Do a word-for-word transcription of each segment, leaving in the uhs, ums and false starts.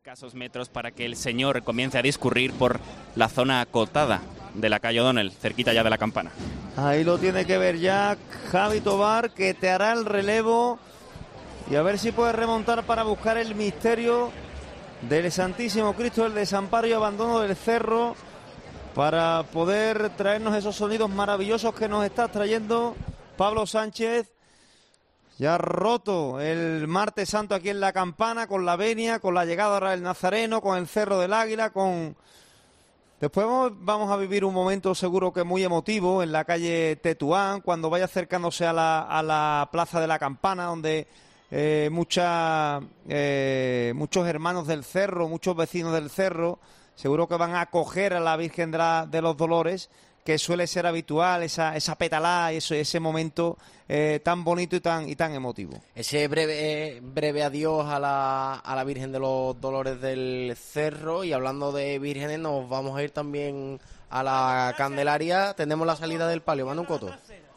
escasos metros para que el señor comience a discurrir por la zona acotada de la calle O'Donnell, cerquita ya de la campana. Ahí lo tiene que ver ya Javi Tobar, que te hará el relevo y a ver si puede remontar para buscar el misterio del Santísimo Cristo del Desamparo y Abandono del Cerro, para poder traernos esos sonidos maravillosos que nos está trayendo Pablo Sánchez. Ya roto el martes santo aquí en la campana, con la venia, con la llegada ahora del Nazareno, con el Cerro del Águila, con... Después vamos a vivir un momento seguro que muy emotivo en la calle Tetuán, cuando vaya acercándose a la, a la plaza de la campana, donde eh, mucha, eh, muchos hermanos del Cerro, muchos vecinos del Cerro, seguro que van a acoger a la Virgen de, la, de los Dolores, que suele ser habitual, esa, esa petalá, ese, ese momento eh, tan bonito y tan, y tan emotivo. Ese breve, eh, breve adiós a la, a la Virgen de los Dolores del Cerro. Y hablando de vírgenes, nos vamos a ir también a la Candelaria. Tenemos la salida del palio. Manu Coto.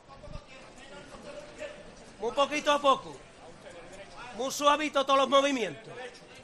Muy poquito a poco, muy suavito todos los movimientos.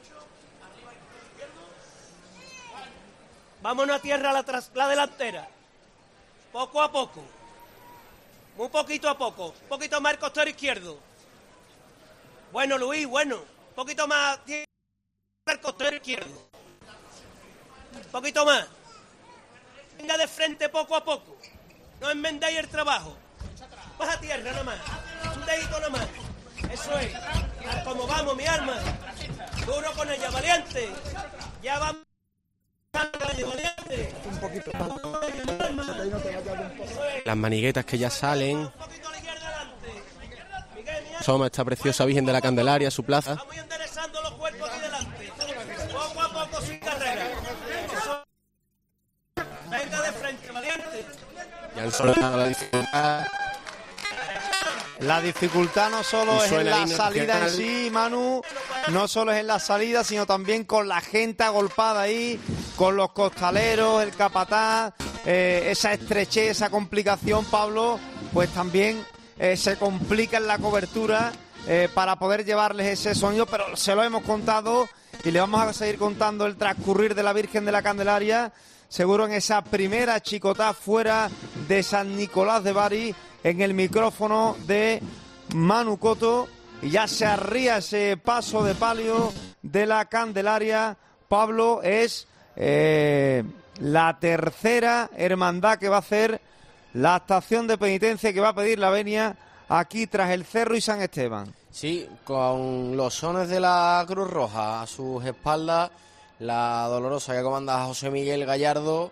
Vámonos a tierra a la, tras, la delantera. Poco a poco. Muy poquito a poco. Un poquito más el costero izquierdo. Bueno, Luis, bueno. Un poquito más el costero izquierdo. Un poquito más. Venga de frente poco a poco. No enmendéis el trabajo. Baja a tierra nomás. Un dedito nomás. Eso es. Como vamos, mi arma. Duro con ella, valiente. Ya vamos. Un poquito. Las maniguetas que ya salen. Soma esta preciosa Virgen de la Candelaria, su plaza. Vamos enderezando los cuerpos aquí delante. Poco a poco sin carrera. Eso. Venga de frente, valiente. Ya el sol la dificultad. La dificultad no solo es en la salida en sí, Manu, no solo es en la salida, sino también con la gente agolpada ahí, con los costaleros, el capataz, eh, esa estrechez, esa complicación, Pablo, pues también eh, se complica en la cobertura eh, para poder llevarles ese sonido, pero se lo hemos contado y le vamos a seguir contando el transcurrir de la Virgen de la Candelaria, seguro en esa primera chicotá fuera de San Nicolás de Bari, en el micrófono de Manu Coto, y ya se arría ese paso de palio de la Candelaria. Pablo, es eh, la tercera hermandad que va a hacer la estación de penitencia, que va a pedir la venia aquí tras el Cerro y San Esteban. Sí, con los sones de la Cruz Roja a sus espaldas, la dolorosa que comanda José Miguel Gallardo,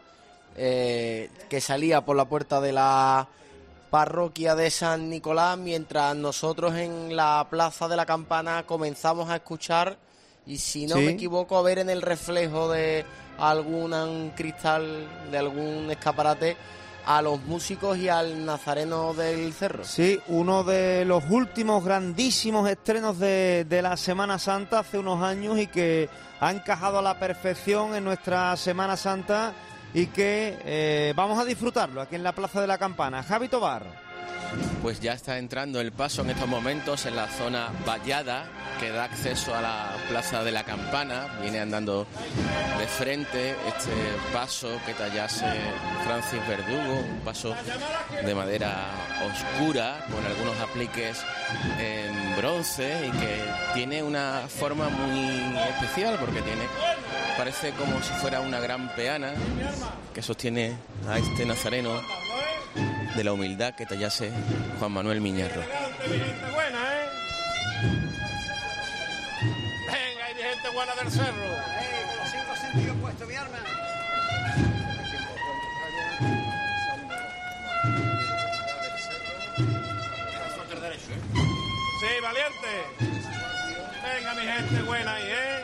eh, que salía por la puerta de la parroquia de San Nicolás, mientras nosotros en la plaza de la Campana comenzamos a escuchar, y si no sí. me equivoco, a ver en el reflejo de algún cristal, de algún escaparate, a los músicos y al Nazareno del Cerro. Sí, uno de los últimos grandísimos estrenos de, de la Semana Santa hace unos años, y que ha encajado a la perfección en nuestra Semana Santa, y que eh, vamos a disfrutarlo aquí en la Plaza de la Campana. Javi Tobar. Pues ya está entrando el paso en estos momentos en la zona vallada que da acceso a la Plaza de la Campana. Viene andando de frente este paso que tallase Francis Verdugo, un paso de madera oscura con algunos apliques en bronce, y que tiene una forma muy especial porque tiene, parece como si fuera una gran peana que sostiene a este nazareno de la humildad que tallase Juan Manuel Miñarro. Buena, ¿eh? Venga, hay gente buena del Cerro. Hey, con los cinco sentidos puestos, mi arma. Sí, valiente. Venga, mi gente buena ahí, ¿eh?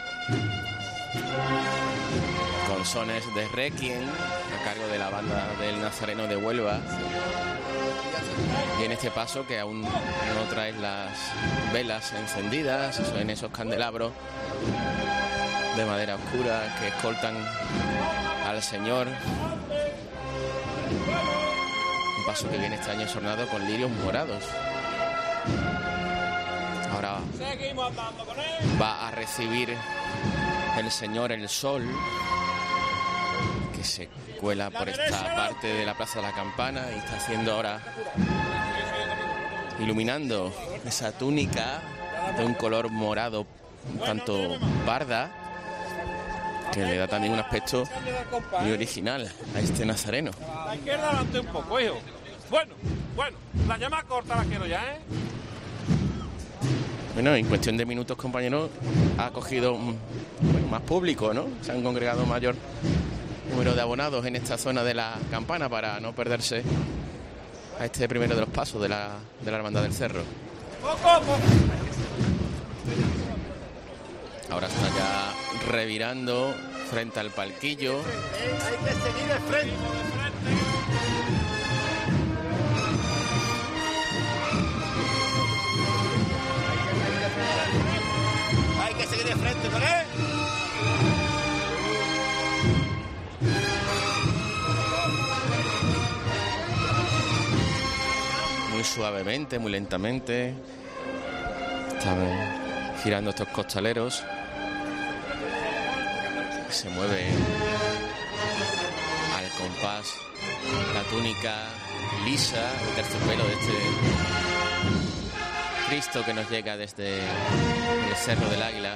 Con sones de Requiem a cargo de la banda del Nazareno de Huelva. Y en este paso, que aún no trae las velas encendidas, en esos candelabros de madera oscura que escoltan al Señor. Un paso que viene este año sornado con lirios morados. Ahora va a recibir el señor El Sol, que se cuela por esta parte de la Plaza de la Campana y está haciendo ahora, iluminando esa túnica de un color morado un tanto parda, que le da también un aspecto muy original a este nazareno. A la izquierda adelante un poco, hijo. Bueno, bueno, la llama corta la quiero ya, ¿eh? Bueno, en cuestión de minutos, compañeros, ha cogido mm, bueno, más público, ¿no? Se han congregado mayor número de abonados en esta zona de la Campana para no perderse a este primero de los pasos de la, de la Hermandad del Cerro. Ahora está ya revirando frente al palquillo. Hay que seguir de frente. Hay que seguir de frente, ¿vale? Muy suavemente, muy lentamente. Están girando estos costaleros. Se mueve al compás la túnica lisa, el terciopelo de este Cristo que nos llega desde el Cerro del Águila.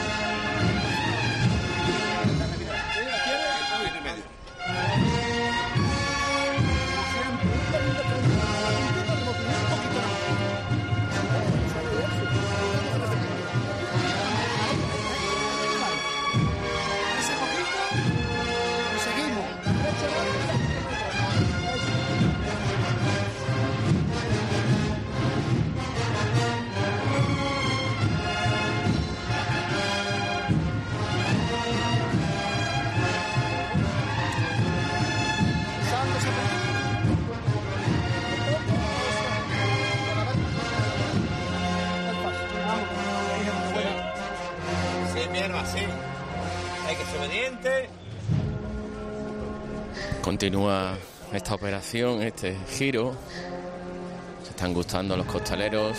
Continúa esta operación, este giro. Se están gustando los costaleros.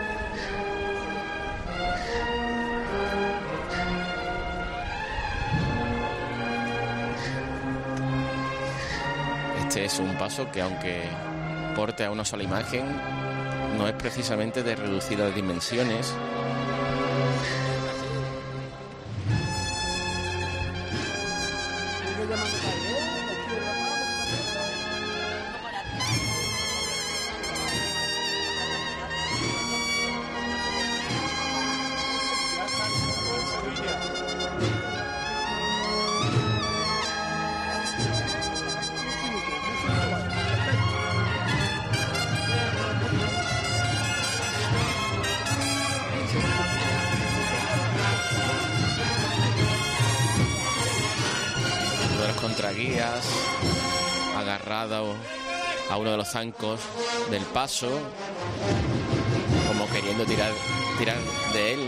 Este es un paso que, aunque porte a una sola imagen, no es precisamente de reducidas dimensiones. Contraguías agarrado a uno de los zancos del paso, como queriendo tirar tirar de él.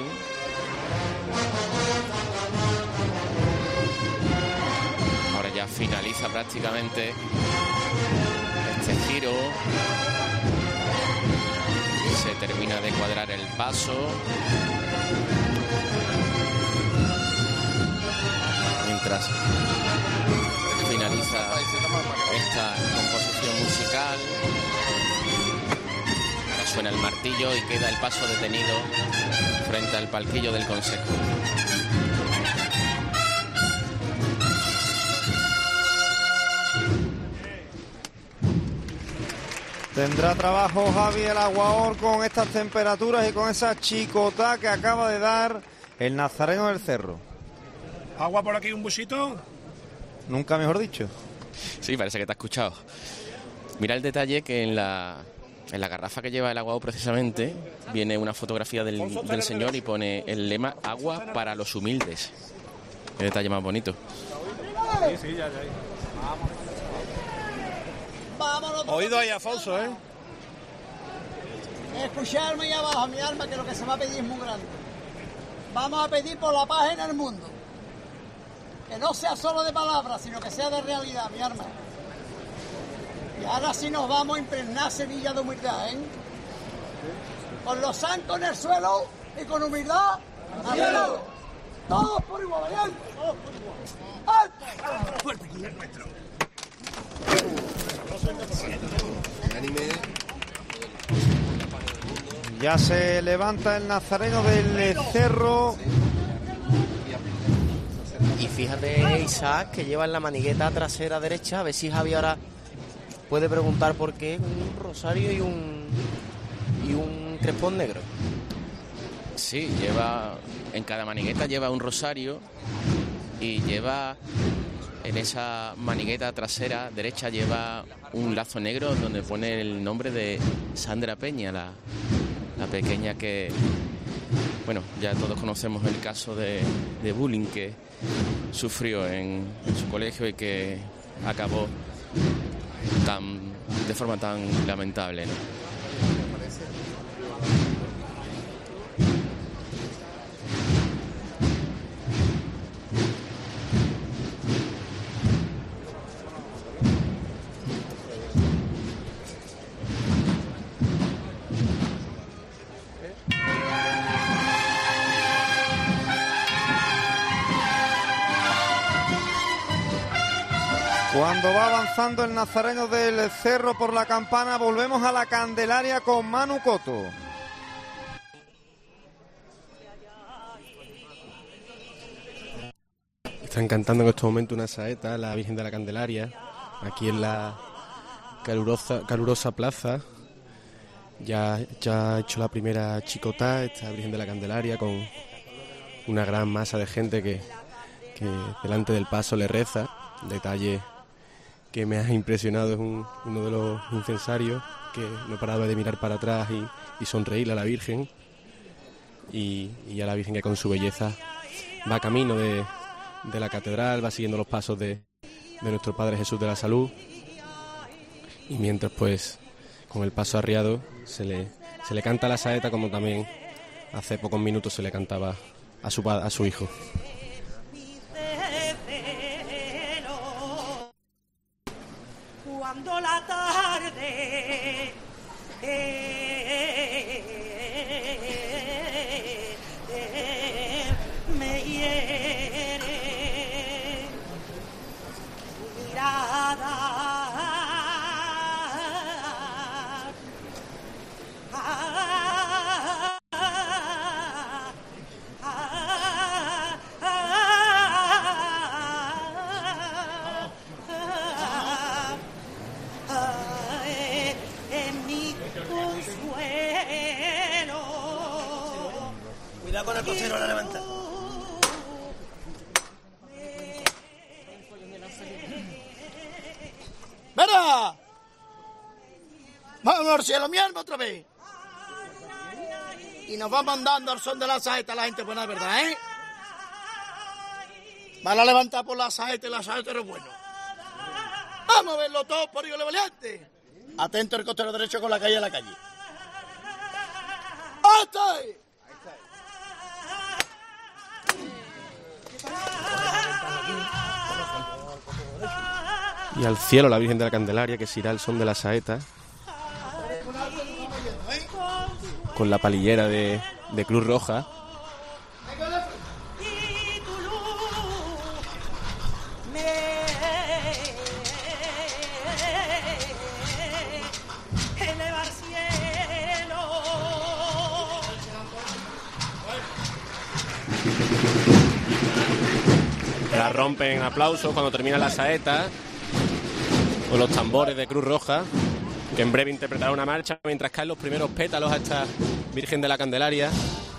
Ahora ya finaliza prácticamente este giro, se termina de cuadrar el paso, mientras finaliza esta composición musical. Ahora suena el martillo y queda el paso detenido frente al palquillo del Consejo. Tendrá trabajo Javi el Aguador con estas temperaturas y con esa chicota que acaba de dar el Nazareno del Cerro. Agua por aquí, un busito. Nunca mejor dicho. Sí, parece que te ha escuchado. Mira el detalle que en la, en la garrafa que lleva el Aguao precisamente viene una fotografía del, del señor y pone el lema agua para los humildes. Qué detalle más bonito. Sí, sí, ya, ya. Vamos. Oído ahí, Afonso, ¿eh? Escucharme ahí abajo, mi alma, que lo que se va a pedir es muy grande. Vamos a pedir por la paz en el mundo. Que no sea solo de palabras, sino que sea de realidad, mi alma. Y ahora sí nos vamos a impregnar semilla de humildad, ¿eh? Con los zancos en el suelo y con humildad al cielo. Todos por igual, valiente. Todos por igual. ¡Alto! Fuerte aquí. Ya se levanta el nazareno del Cerro. Y fíjate, Isaac, que lleva en la manigueta trasera derecha. A ver si Javi ahora puede preguntar por qué un rosario y un y un crespón negro. Sí, lleva en cada manigueta lleva un rosario y lleva en esa manigueta trasera derecha lleva un lazo negro donde pone el nombre de Sandra Peña, la, la pequeña que, bueno, ya todos conocemos el caso de, de bullying que sufrió en, en su colegio y que acabó tan de forma tan lamentable, ¿no? Cuando va avanzando el nazareno del Cerro por la campana, volvemos a la Candelaria con Manu Coto. Están cantando en estos momentos una saeta, la Virgen de la Candelaria, aquí en la calurosa, calurosa plaza. Ya, ya ha hecho la primera chicotá esta Virgen de la Candelaria con una gran masa de gente que, que delante del paso le reza. Detalle que me ha impresionado es un, uno de los incensarios que no paraba de mirar para atrás y, y sonreírle a la Virgen y, y a la Virgen que con su belleza va camino de, de la catedral, va siguiendo los pasos de, de nuestro Padre Jesús de la Salud, y mientras pues con el paso arriado se le, se le canta la saeta como también hace pocos minutos se le cantaba a su, a su hijo. Cuando la tarde eh, eh, me hiere mirada ah, ah, ah, Cuidado con el costero a la levanta. ¡Mira! ¡Vamos al cielo, mi alma, otra vez! Y nos va mandando al son de la saeta la gente buena, ¿verdad, eh? Van a levantar por la saeta y la saeta es bueno. Vamos a verlo todo por Dios, valiente. Atento el costero derecho con la calle a la calle. ¡Hasta ahí! Y al cielo la Virgen de la Candelaria, que se irá al son de la saeta, con la palillera de, de Cruz Roja. La rompen aplausos cuando termina la saeta, con los tambores de Cruz Roja, que en breve interpretará una marcha mientras caen los primeros pétalos a esta Virgen de la Candelaria.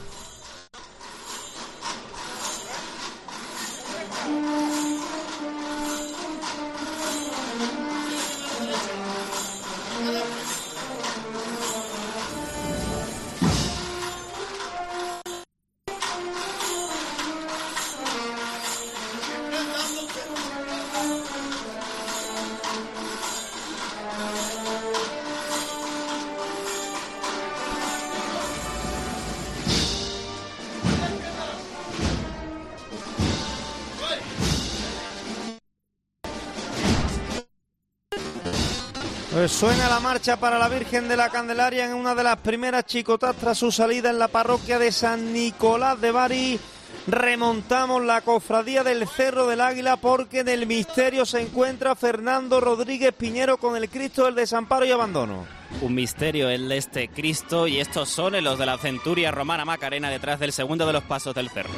Pues suena la marcha para la Virgen de la Candelaria en una de las primeras chicotas tras su salida en la parroquia de San Nicolás de Bari remontamos la cofradía del Cerro del Águila, porque en el misterio se encuentra Fernando Rodríguez Piñero con el Cristo del Desamparo y Abandono. Un misterio el de este Cristo, y estos son los de la centuria romana Macarena detrás del segundo de los pasos del cerro.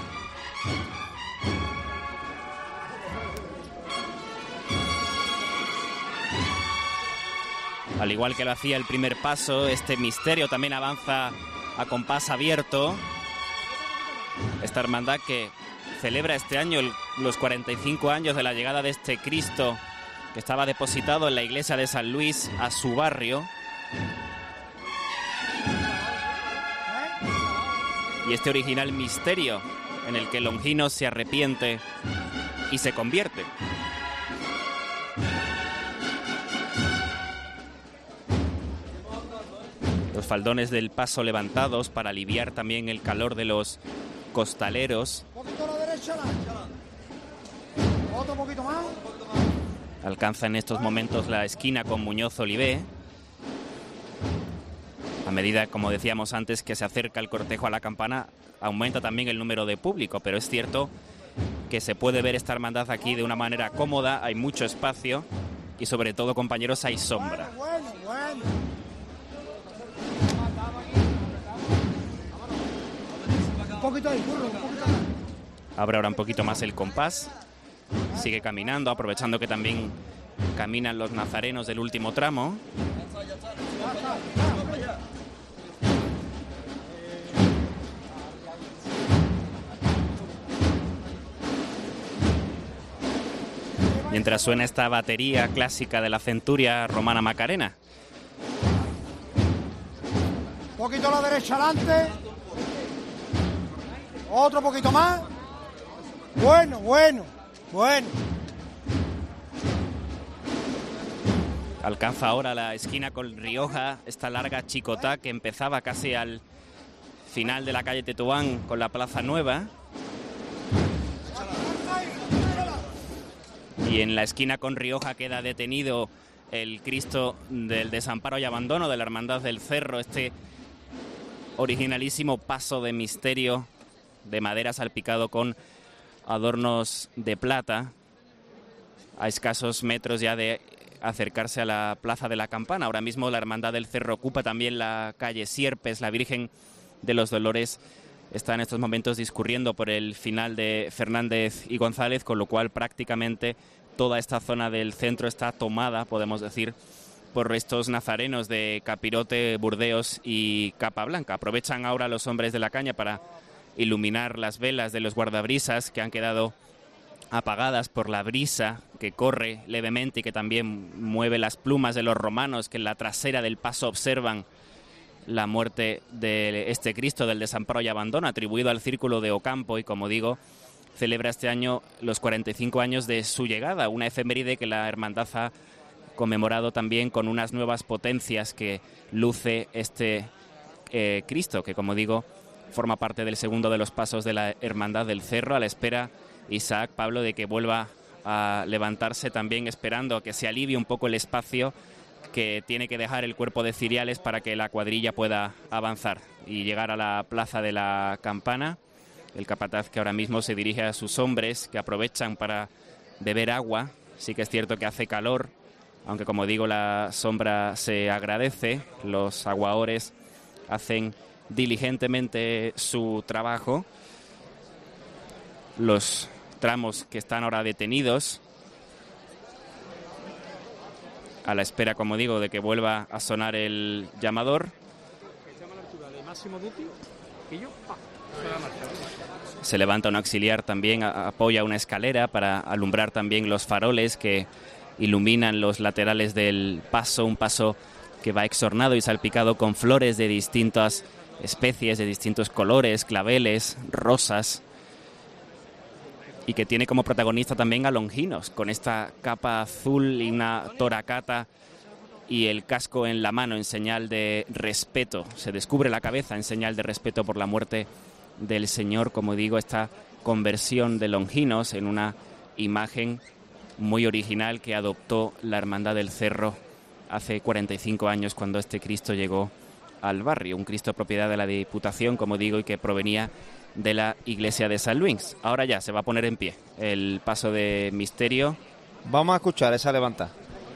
Al igual que lo hacía el primer paso, este misterio también avanza a compás abierto. Esta hermandad que celebra este año el, los cuarenta y cinco años de la llegada de este Cristo que estaba depositado en la iglesia de San Luis a su barrio. Y este original misterio en el que Longinos se arrepiente y se convierte. Los faldones del paso levantados para aliviar también el calor de los costaleros. Otro poquito más. Alcanza en estos momentos la esquina con Muñoz Olivé. A medida, como decíamos antes, que se acerca el cortejo a la campana, aumenta también el número de público, pero es cierto que se puede ver esta hermandad aquí de una manera cómoda, hay mucho espacio y sobre todo, compañeros, hay sombra. Bueno, bueno, bueno. Un poquito ahí, burro, un poquito ahí. Abre ahora un poquito más el compás, sigue caminando, aprovechando que también caminan los nazarenos del último tramo. Mientras suena esta batería clásica de la centuria romana Macarena. Un poquito a la derecha adelante. Otro poquito más. Bueno, bueno, bueno. Alcanza ahora la esquina con Rioja, esta larga chicotá que empezaba casi al final de la calle Tetuán con la Plaza Nueva. Y en la esquina con Rioja queda detenido el Cristo del Desamparo y Abandono de la Hermandad del Cerro, este originalísimo paso de misterio de madera salpicado con adornos de plata, a escasos metros ya de acercarse a la Plaza de la Campana. Ahora mismo la Hermandad del Cerro ocupa también la calle Sierpes. La Virgen de los Dolores está en estos momentos discurriendo por el final de Fernández y González, con lo cual prácticamente toda esta zona del centro está tomada, podemos decir, por restos nazarenos de Capirote, Burdeos y Capablanca. Aprovechan ahora los hombres de la caña para iluminar las velas de los guardabrisas que han quedado apagadas por la brisa que corre levemente y que también mueve las plumas de los romanos que en la trasera del paso observan la muerte de este Cristo del Desamparo y Abandono, atribuido al Círculo de Ocampo, y como digo, celebra este año los cuarenta y cinco años de su llegada, una efeméride que la hermandad ha conmemorado también con unas nuevas potencias que luce este eh, Cristo, que como digo forma parte del segundo de los pasos de la Hermandad del Cerro, a la espera, Isaac, Pablo, de que vuelva a levantarse, también esperando a que se alivie un poco el espacio que tiene que dejar el cuerpo de ciriales para que la cuadrilla pueda avanzar y llegar a la Plaza de la Campana. El capataz, que ahora mismo se dirige a sus hombres, que aprovechan para beber agua. Sí que es cierto que hace calor, aunque como digo la sombra se agradece. Los aguaores hacen diligentemente su trabajo. Los tramos que están ahora detenidos, a la espera, como digo, de que vuelva a sonar el llamador. Se levanta un auxiliar también, apoya una escalera para alumbrar también los faroles que iluminan los laterales del paso, un paso que va exornado y salpicado con flores de distintas especies, de distintos colores, claveles, rosas, y que tiene como protagonista también a Longinos, con esta capa azul y una toracata y el casco en la mano en señal de respeto. Se descubre la cabeza en señal de respeto por la muerte del Señor. Como digo, esta conversión de Longinos en una imagen muy original que adoptó la Hermandad del Cerro hace cuarenta y cinco años, cuando este Cristo llegó al barrio. Un Cristo propiedad de la Diputación, como digo, y que provenía de la iglesia de San Luis. Ahora ya se va a poner en pie el paso de misterio. Vamos a escuchar esa levantada.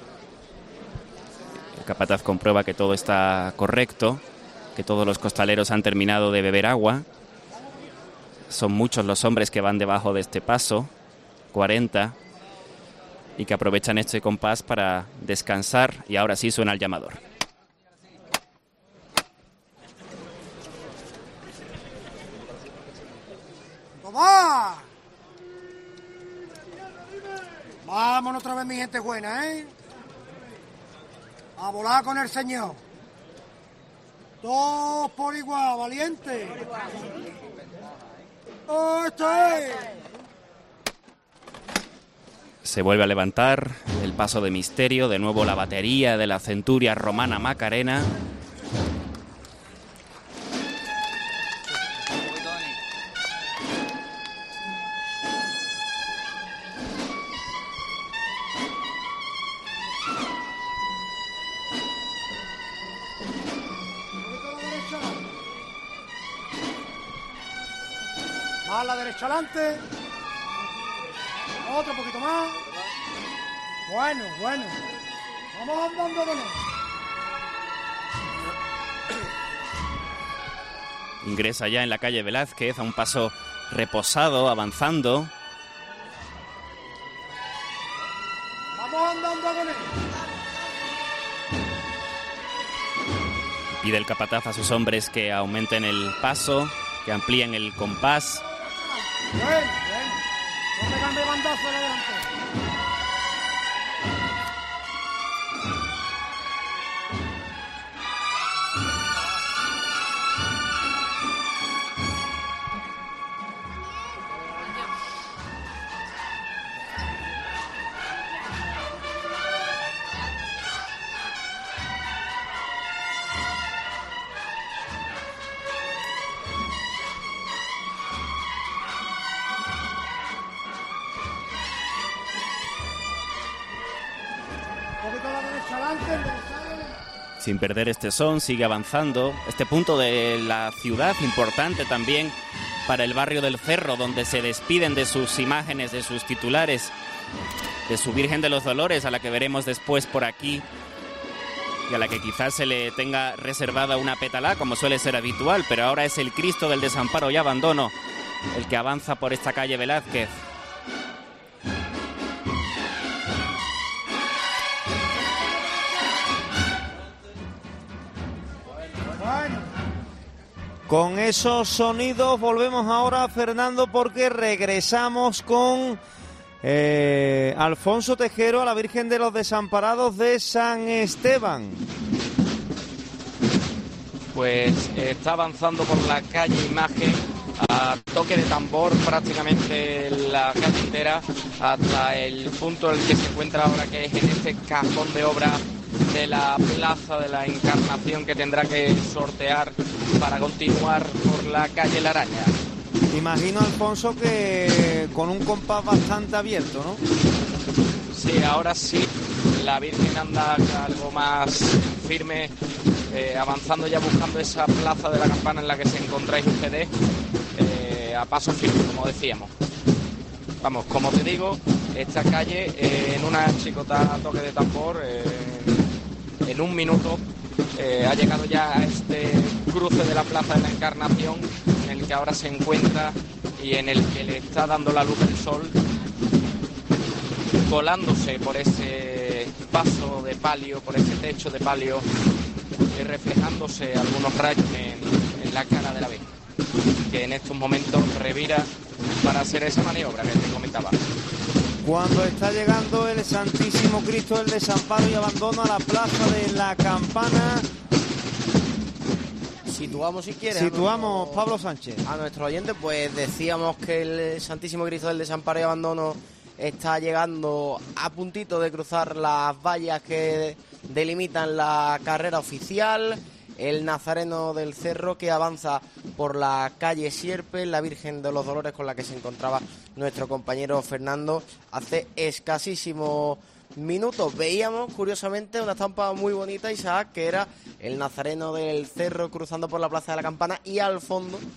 El capataz comprueba que todo está correcto, que todos los costaleros han terminado de beber agua. Son muchos los hombres que van debajo de este paso, cuarenta, y que aprovechan este compás para descansar, y ahora sí suena el llamador. ¡Toma! Vámonos otra vez, mi gente buena, ¿eh? A volar con el Señor. Dos por igual, valiente. ¡Oh, esto es! Se vuelve a levantar el paso de misterio, de nuevo la batería de la centuria romana Macarena. Más la derecha adelante. Otro poquito más. Bueno, bueno. Vamos andando con él. Ingresa ya en la calle Velázquez a un paso reposado, avanzando. Vamos andando con él. Pide el capataz a sus hombres que aumenten el paso, que amplíen el compás. Bueno, bueno. No pegan de bandazo de adelante. Sin perder este son, sigue avanzando. Este punto de la ciudad, importante también para el barrio del Cerro, donde se despiden de sus imágenes, de sus titulares, de su Virgen de los Dolores, a la que veremos después por aquí, y a la que quizás se le tenga reservada una pétala, como suele ser habitual, pero ahora es el Cristo del Desamparo y Abandono el que avanza por esta calle Velázquez. Con esos sonidos volvemos ahora, Fernando, porque regresamos con eh, Alfonso Tejero a la Virgen de los Desamparados de San Esteban. Pues está avanzando por la calle Imagen a toque de tambor prácticamente la calle entera hasta el punto en el que se encuentra ahora, que es en este cajón de obra de la Plaza de la Encarnación, que tendrá que sortear para continuar por la calle La Araña. Imagino, Alfonso, que con un compás bastante abierto, ¿no? Sí, ahora sí, la Virgen anda algo más firme, eh, avanzando ya buscando esa Plaza de la Campana en la que se encontráis ustedes, eh, a paso firme, como decíamos. Vamos, como te digo, esta calle eh, en una chicotada toque de tambor, eh, en un minuto eh, ha llegado ya a este cruce de la Plaza de la Encarnación, en el que ahora se encuentra y en el que le está dando la luz del sol, colándose por ese paso de palio, por ese techo de palio, y reflejándose algunos rayos en, en la cara de la Virgen, que en estos momentos revira para hacer esa maniobra que te comentaba. Cuando está llegando el Santísimo Cristo del Desamparo y Abandono a la Plaza de la Campana, situamos, si quieres, situamos, a nuestro, Pablo Sánchez. A nuestro oyente, pues decíamos que el Santísimo Cristo del Desamparo y Abandono está llegando a puntito de cruzar las vallas que delimitan la carrera oficial. El Nazareno del Cerro, que avanza por la calle Sierpe, la Virgen de los Dolores, con la que se encontraba nuestro compañero Fernando hace escasísimos minutos. Veíamos, curiosamente, una estampa muy bonita, Isaac, que era el Nazareno del Cerro cruzando por la Plaza de la Campana, y al fondo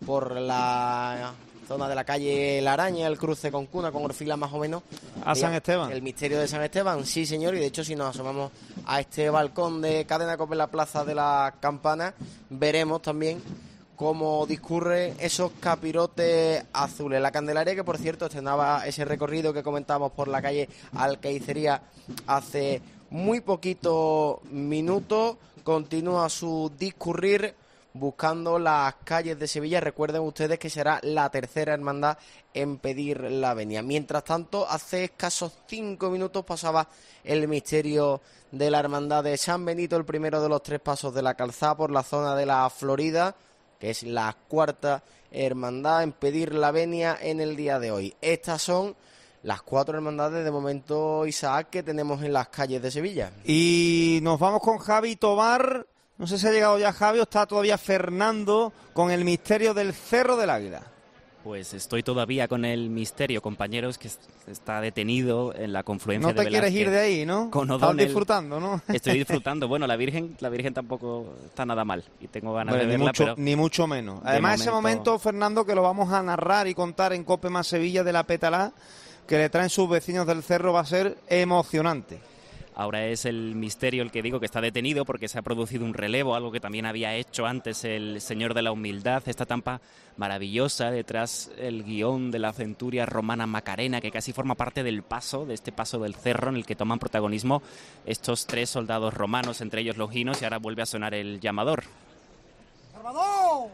por la zona de la calle La Araña, el cruce con Cuna, con Orfila más o menos. A San Esteban. El misterio de San Esteban, sí señor, y de hecho si nos asomamos a este balcón de Cadena Cope en la Plaza de la Campana, veremos también cómo discurre esos capirotes azules. La Candelaria, que por cierto estrenaba ese recorrido que comentamos por la calle Alcaicería hace muy poquitos minutos, continúa su discurrir buscando las calles de Sevilla. Recuerden ustedes que será la tercera hermandad en pedir la venia. Mientras tanto, hace escasos cinco minutos pasaba el misterio de la hermandad de San Benito, el primero de los tres pasos de la calzada por la zona de la Florida, que es la cuarta hermandad en pedir la venia en el día de hoy. Estas son las cuatro hermandades de momento, Isaac, que tenemos en las calles de Sevilla. Y nos vamos con Javi Tobar. No sé si ha llegado ya Javi o está todavía Fernando con el misterio del Cerro del Águila. Pues estoy todavía con el misterio, compañeros, que está detenido en la confluencia de de Velázquez. No te quieres ir de ahí, ¿no? Con Estás disfrutando, ¿no? Estoy disfrutando. Bueno, la Virgen la Virgen tampoco está nada mal y tengo ganas bueno, de verla, ni mucho, pero ni mucho menos. Además, momento... ese momento, Fernando, que lo vamos a narrar y contar en Cope Más Sevilla de la Petalá, que le traen sus vecinos del Cerro, va a ser emocionante. Ahora es el misterio el que digo que está detenido porque se ha producido un relevo, algo que también había hecho antes el Señor de la Humildad, esta tampa maravillosa, detrás el guión de la centuria romana Macarena, que casi forma parte del paso, de este paso del cerro en el que toman protagonismo estos tres soldados romanos, entre ellos Longinos, y ahora vuelve a sonar el llamador. ¡Salvador!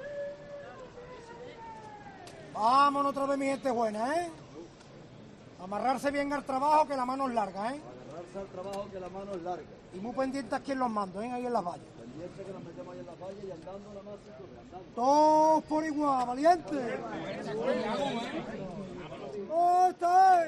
Vámonos otra vez, mi gente buena, ¿eh? Amarrarse bien al trabajo, que la mano es larga, ¿eh? Al trabajo que la mano es larga. Y muy pendientes aquí en los mandos, ¿eh? Ahí en las vallas. Pendiente que nos metemos ahí en las vallas y andando nada más y andando. Todos por igual, valiente. ¿Cómo está?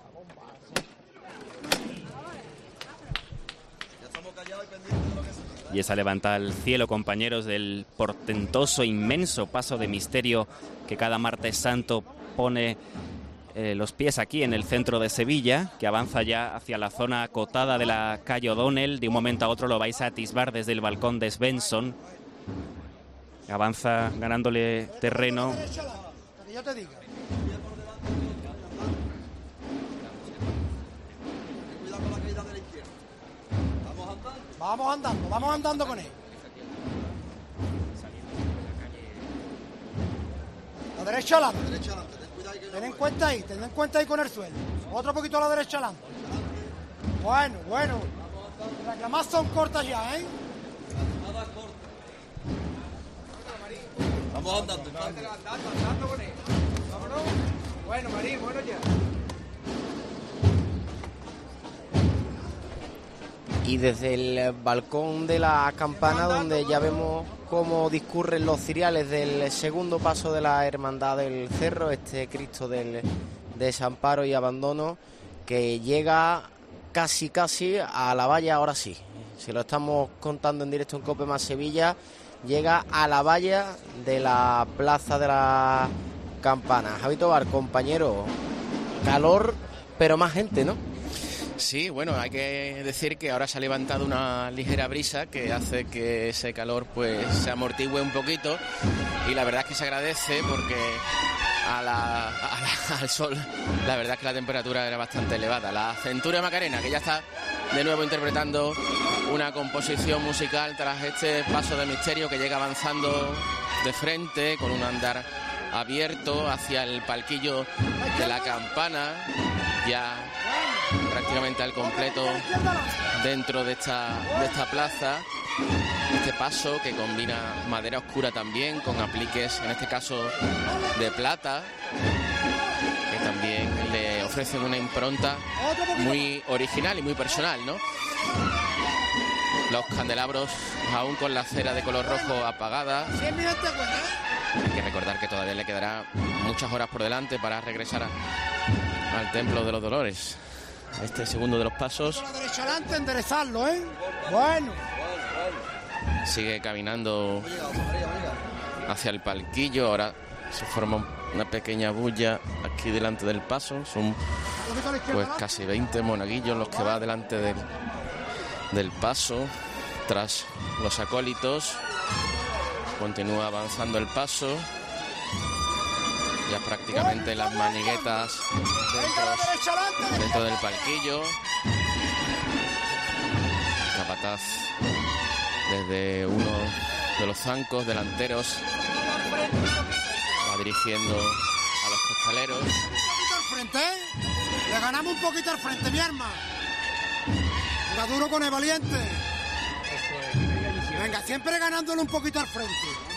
Ya estamos callados y pendientes de lo que se... Y esa levanta al cielo, compañeros, del portentoso, inmenso paso de misterio que cada martes santo pone Eh, los pies aquí en el centro de Sevilla, que avanza ya hacia la zona acotada de la calle O'Donnell. De un momento a otro lo vais a atisbar desde el balcón de Svensson. Avanza ganándole terreno. Que yo te diga. Cuidado con la caída de la izquierda. Vamos andando. Vamos andando, vamos andando con él. La derecha adelante. La derecha adelante. Ten en cuenta ahí, ten en cuenta ahí con el suelo. Otro poquito a la derecha adelante. Bueno, bueno. Las llamadas son cortas ya, ¿eh? Nada corta. Vamos andando. Andando, andando con él. Vámonos. Bueno, Marín, bueno ya. Y desde el balcón de la Campana, donde ya vemos cómo discurren los ciriales del segundo paso de la Hermandad del Cerro, este Cristo del Desamparo y Abandono, que llega casi casi a la valla, ahora sí, se lo estamos contando en directo en Cope Más Sevilla, llega a la valla de la Plaza de la Campana. Javi Tobar, compañero, calor, pero más gente, ¿no? Sí, bueno, hay que decir que ahora se ha levantado una ligera brisa que hace que ese calor pues se amortigüe un poquito, y la verdad es que se agradece porque a la, a la, al sol la verdad es que la temperatura era bastante elevada. La Centuria Macarena, que ya está de nuevo interpretando una composición musical tras este paso de misterio, que llega avanzando de frente con un andar abierto hacia el palquillo de la Campana, ya prácticamente al completo dentro de esta, de esta plaza. Este paso que combina madera oscura también con apliques, en este caso de plata, que también le ofrecen una impronta muy original y muy personal, ¿no? Los candelabros aún con la cera de color rojo apagada. Hay que recordar que todavía le quedará muchas horas por delante para regresar a, al Templo de los Dolores. Este segundo de los pasos. La derecha adelante, enderezarlo, ¿eh? Bueno. Sigue caminando hacia el palquillo. Ahora se forma una pequeña bulla aquí delante del paso. Son pues casi veinte monaguillos los que va delante del, del paso. Tras los acólitos continúa avanzando el paso. Ya prácticamente las maniguetas dentro, dentro del palquillo. Capataz desde uno de los zancos delanteros va dirigiendo a los costaleros. Un poquito al frente, ¿eh? Le ganamos un poquito al frente, mi arma. Venga, duro con el valiente. Venga, siempre ganándole un poquito al frente.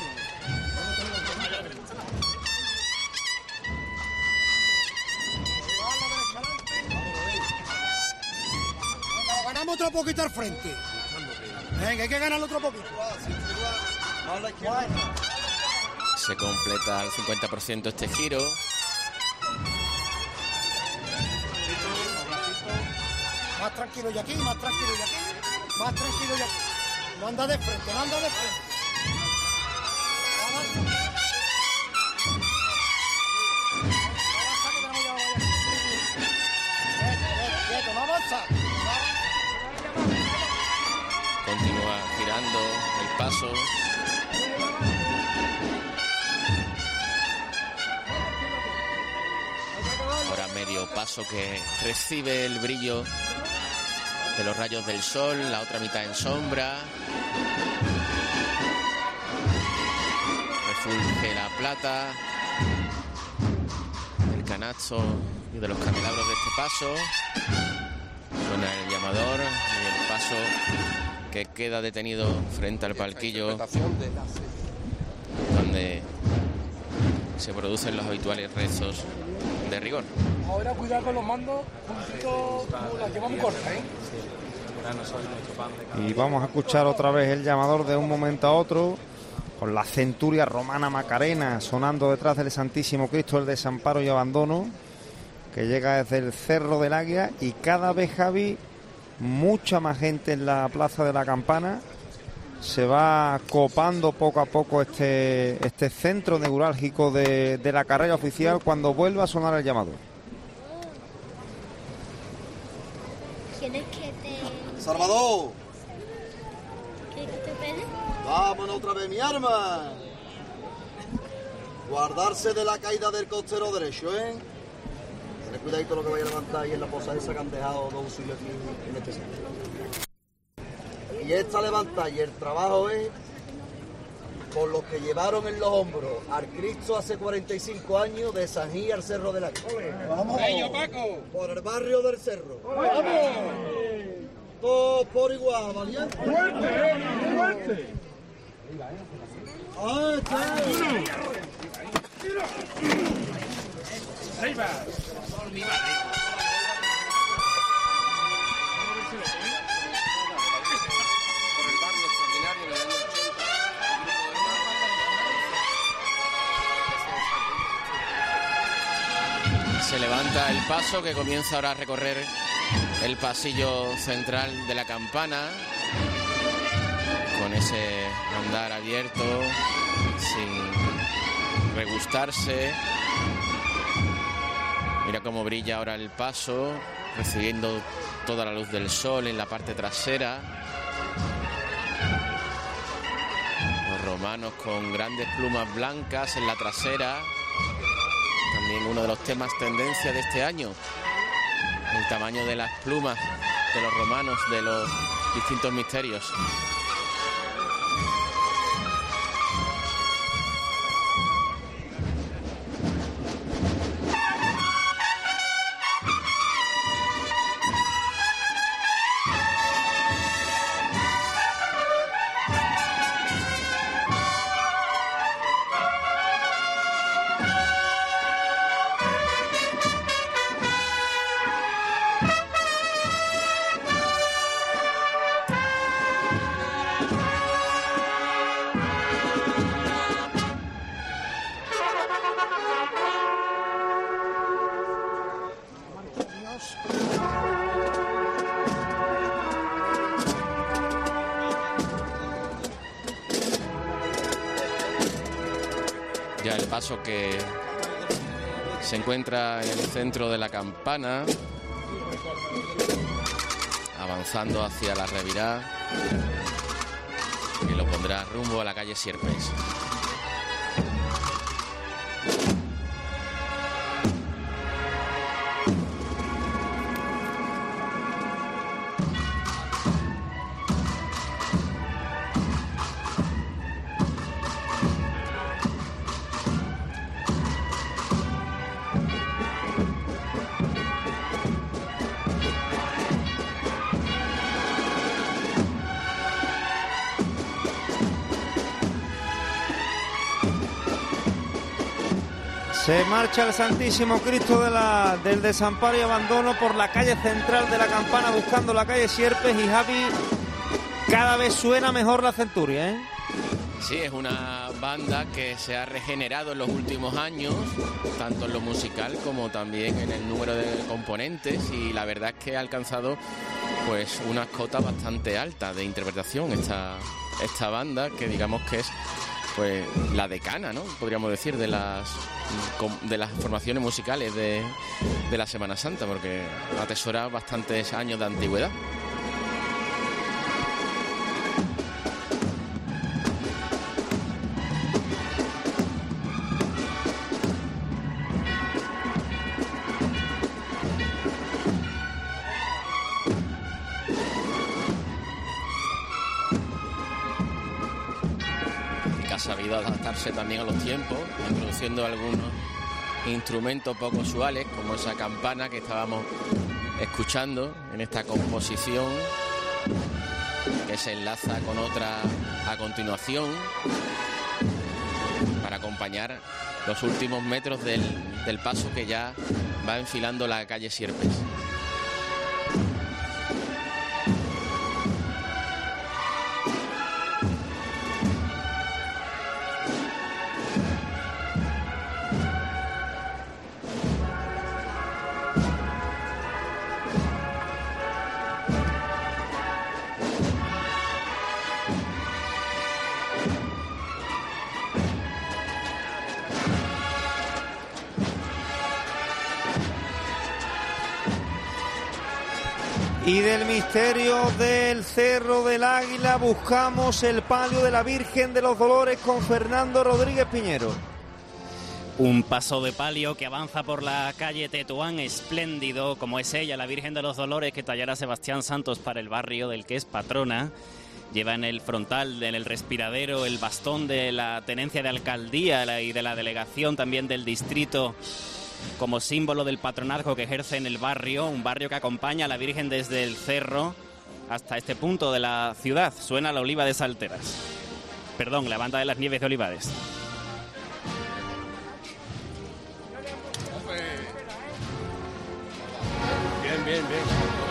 Venga, ganamos otro poquito al frente. Venga, hay que ganar otro poquito. Se completa al cincuenta por ciento este giro. Más tranquilo y aquí, más tranquilo y aquí, más tranquilo y aquí. No anda de frente, no anda de frente. No avanza. Continúa girando el paso. Ahora medio paso que recibe el brillo de los rayos del sol, la otra mitad en sombra. Refulge la plata, el canasto y de los candelabros de este paso. Suena el llamador y el paso que queda detenido frente al palquillo, donde se producen los habituales rezos de rigor. Ahora cuidado con los mandos, un poquito la llevamos corta, ¿eh? Y vamos a escuchar otra vez el llamador de un momento a otro, con la centuria romana Macarena sonando detrás del Santísimo Cristo, el Desamparo y Abandono, que llega desde el Cerro del Águila, y cada vez, Javi, mucha más gente en la Plaza de la Campana. Se va copando poco a poco este, este centro neurálgico de, de la carrera oficial cuando vuelva a sonar el llamador. ¿Quieres que te... ¡Salvador! ¿Quieres que te pele? ¡Vámonos otra vez, mi arma! Guardarse de la caída del costero derecho, ¿eh? Tened cuidadito lo que vaya a levantar ahí en la posada esa que han dejado dos auxilios aquí en este sitio. Y esta levantada y el trabajo es con los que llevaron en los hombros al Cristo hace cuarenta y cinco años de San Gil al Cerro del Águila. ¡Vamos! ¡Bello, Paco! Por el barrio del Cerro. ¡Vamos! Todos por igual, ¿valiente? ¡Fuerte! ¡Fuerte! ¡Ahí está! ¡Ahí va! Se levanta el paso que comienza ahora a recorrer el pasillo central de la campana, con ese andar abierto, sin regustarse. Mira cómo brilla ahora el paso, recibiendo toda la luz del sol en la parte trasera. Los romanos con grandes plumas blancas en la trasera. También uno de los temas tendencia de este año, el tamaño de las plumas de los romanos, de los distintos misterios. Ya el paso que se encuentra en el centro de la campana, avanzando hacia la revirá, y lo pondrá rumbo a la calle Sierpes. Se marcha el Santísimo Cristo de la, del Desamparo y Abandono por la calle central de la Campana buscando la calle Sierpes, y Javi, cada vez suena mejor la Centuria, ¿eh? Sí, es una banda que se ha regenerado en los últimos años, tanto en lo musical como también en el número de componentes, y la verdad es que ha alcanzado pues unas cotas bastante altas de interpretación esta, esta banda, que digamos que es pues la decana, ¿no? Podríamos decir, de las de las formaciones musicales de, de la Semana Santa, porque atesora bastantes años de antigüedad. Adaptarse también a los tiempos, introduciendo algunos instrumentos poco usuales, como esa campana que estábamos escuchando en esta composición, que se enlaza con otra a continuación para acompañar los últimos metros del, del paso que ya va enfilando la calle Sierpes. Y del misterio del Cerro del Águila buscamos el palio de la Virgen de los Dolores con Fernando Rodríguez Piñero. Un paso de palio que avanza por la calle Tetuán, espléndido, como es ella, la Virgen de los Dolores, que tallara Sebastián Santos para el barrio del que es patrona. Lleva en el frontal, en el respiradero, el bastón de la tenencia de alcaldía y de la delegación también del distrito, como símbolo del patronazgo que ejerce en el barrio, un barrio que acompaña a la Virgen desde el cerro hasta este punto de la ciudad. Suena la Oliva de Salteras. Perdón, la Banda de las Nieves de Olivares. Bien, bien, bien.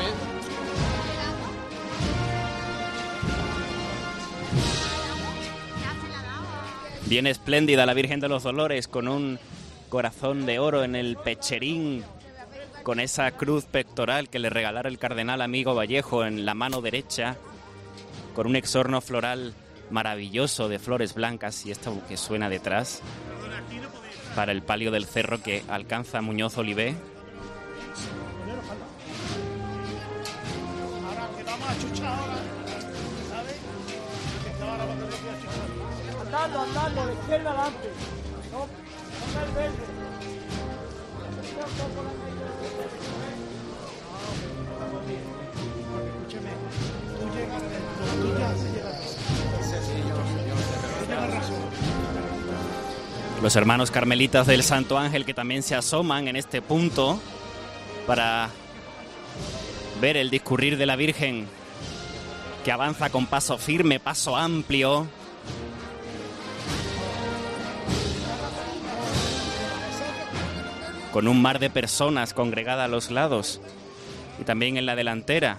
Bien espléndida la Virgen de los Dolores, con un corazón de oro en el pecherín, con esa cruz pectoral que le regalara el cardenal amigo Vallejo en la mano derecha, con un exorno floral maravilloso de flores blancas, y esto que suena detrás para el palio del cerro que alcanza Muñoz Olivé. Andando, andando, de izquierda adelante. No, no el verde. Escúcheme, tú llegas dentro, tú ya se llegas. Sí, yo, yo, tienes razón. Los hermanos carmelitas del Santo Ángel, que también se asoman en este punto para ver el discurrir de la Virgen, que avanza con paso firme, paso amplio. Con un mar de personas congregadas a los lados y también en la delantera.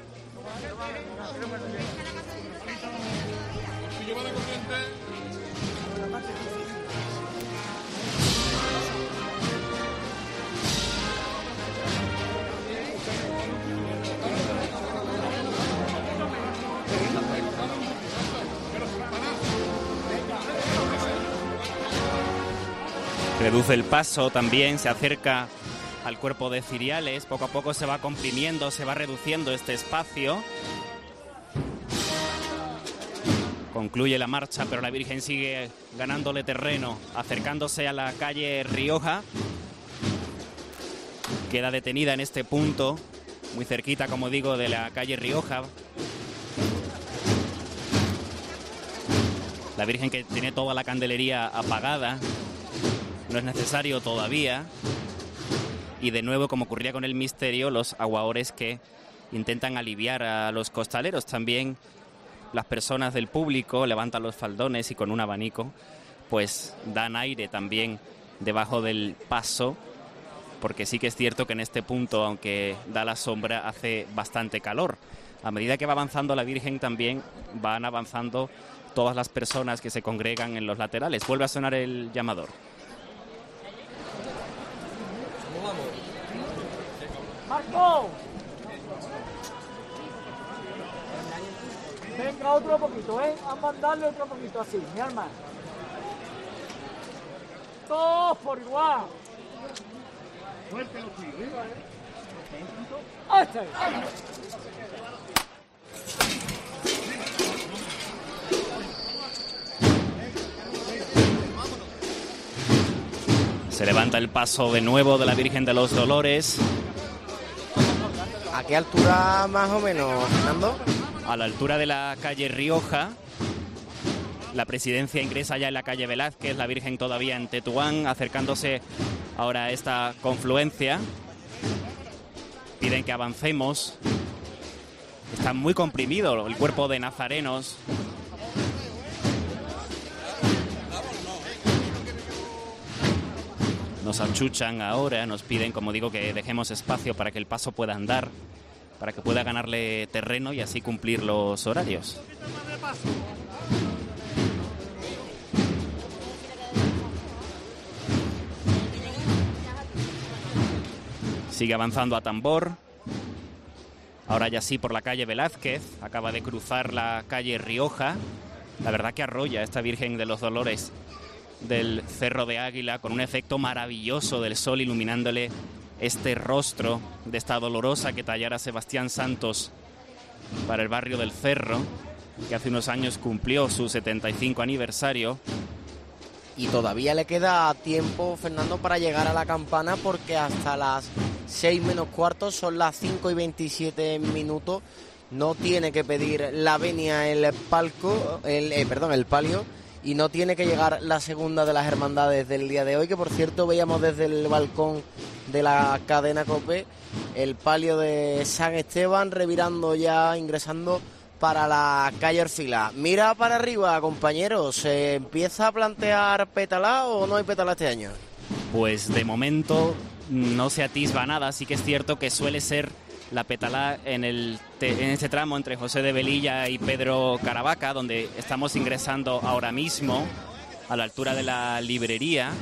Reduce el paso también, se acerca al cuerpo de ciriales, poco a poco se va comprimiendo, se va reduciendo este espacio. Concluye la marcha, pero la Virgen sigue ganándole terreno, acercándose a la calle Rioja. Queda detenida en este punto, muy cerquita, como digo, de la calle Rioja. La Virgen, que tiene toda la candelería apagada, no es necesario todavía. Y de nuevo, como ocurría con el misterio, los aguadores que intentan aliviar a los costaleros. También las personas del público levantan los faldones y con un abanico pues dan aire también debajo del paso, porque sí que es cierto que en este punto, aunque da la sombra, hace bastante calor. A medida que va avanzando la Virgen también van avanzando todas las personas que se congregan en los laterales. Vuelve a sonar el llamador. ¡Marco! Venga, otro poquito, ¿eh? A mandarle otro poquito así, mi alma. Todos por igual. ¡Ahí está! Se levanta el paso de nuevo de la Virgen de los Dolores. ¿A qué altura más o menos, Fernando? A la altura de la calle Rioja. La presidencia ingresa ya en la calle Velázquez, la Virgen todavía en Tetuán, acercándose ahora a esta confluencia. Piden que avancemos. Está muy comprimido el cuerpo de nazarenos. Nos achuchan ahora, nos piden, como digo, que dejemos espacio para que el paso pueda andar, para que pueda ganarle terreno y así cumplir los horarios. Sigue avanzando a tambor. Ahora ya sí por la calle Velázquez. Acaba de cruzar la calle Rioja. La verdad que arrolla esta Virgen de los Dolores del Cerro de Águila, con un efecto maravilloso del sol iluminándole este rostro de esta dolorosa que tallara Sebastián Santos para el barrio del Cerro, que hace unos años cumplió su setenta y cinco aniversario. Y todavía le queda tiempo, Fernando, para llegar a la campana, porque hasta las seis menos cuarto, son las cinco y veintisiete minutos. No tiene que pedir la venia el palco, el, eh, perdón, el palio, y no tiene que llegar la segunda de las hermandades del día de hoy, que por cierto veíamos desde el balcón de la cadena COPE el palio de San Esteban revirando ya, ingresando para la calle Orfila. Mira para arriba, compañeros, ¿se empieza a plantear pétala o no hay pétala este año? Pues de momento no se atisba nada. Sí que es cierto que suele ser la pétala en, el, en este tramo entre José de Velilla y Pedro Caravaca, donde estamos ingresando ahora mismo, a la altura de la librería.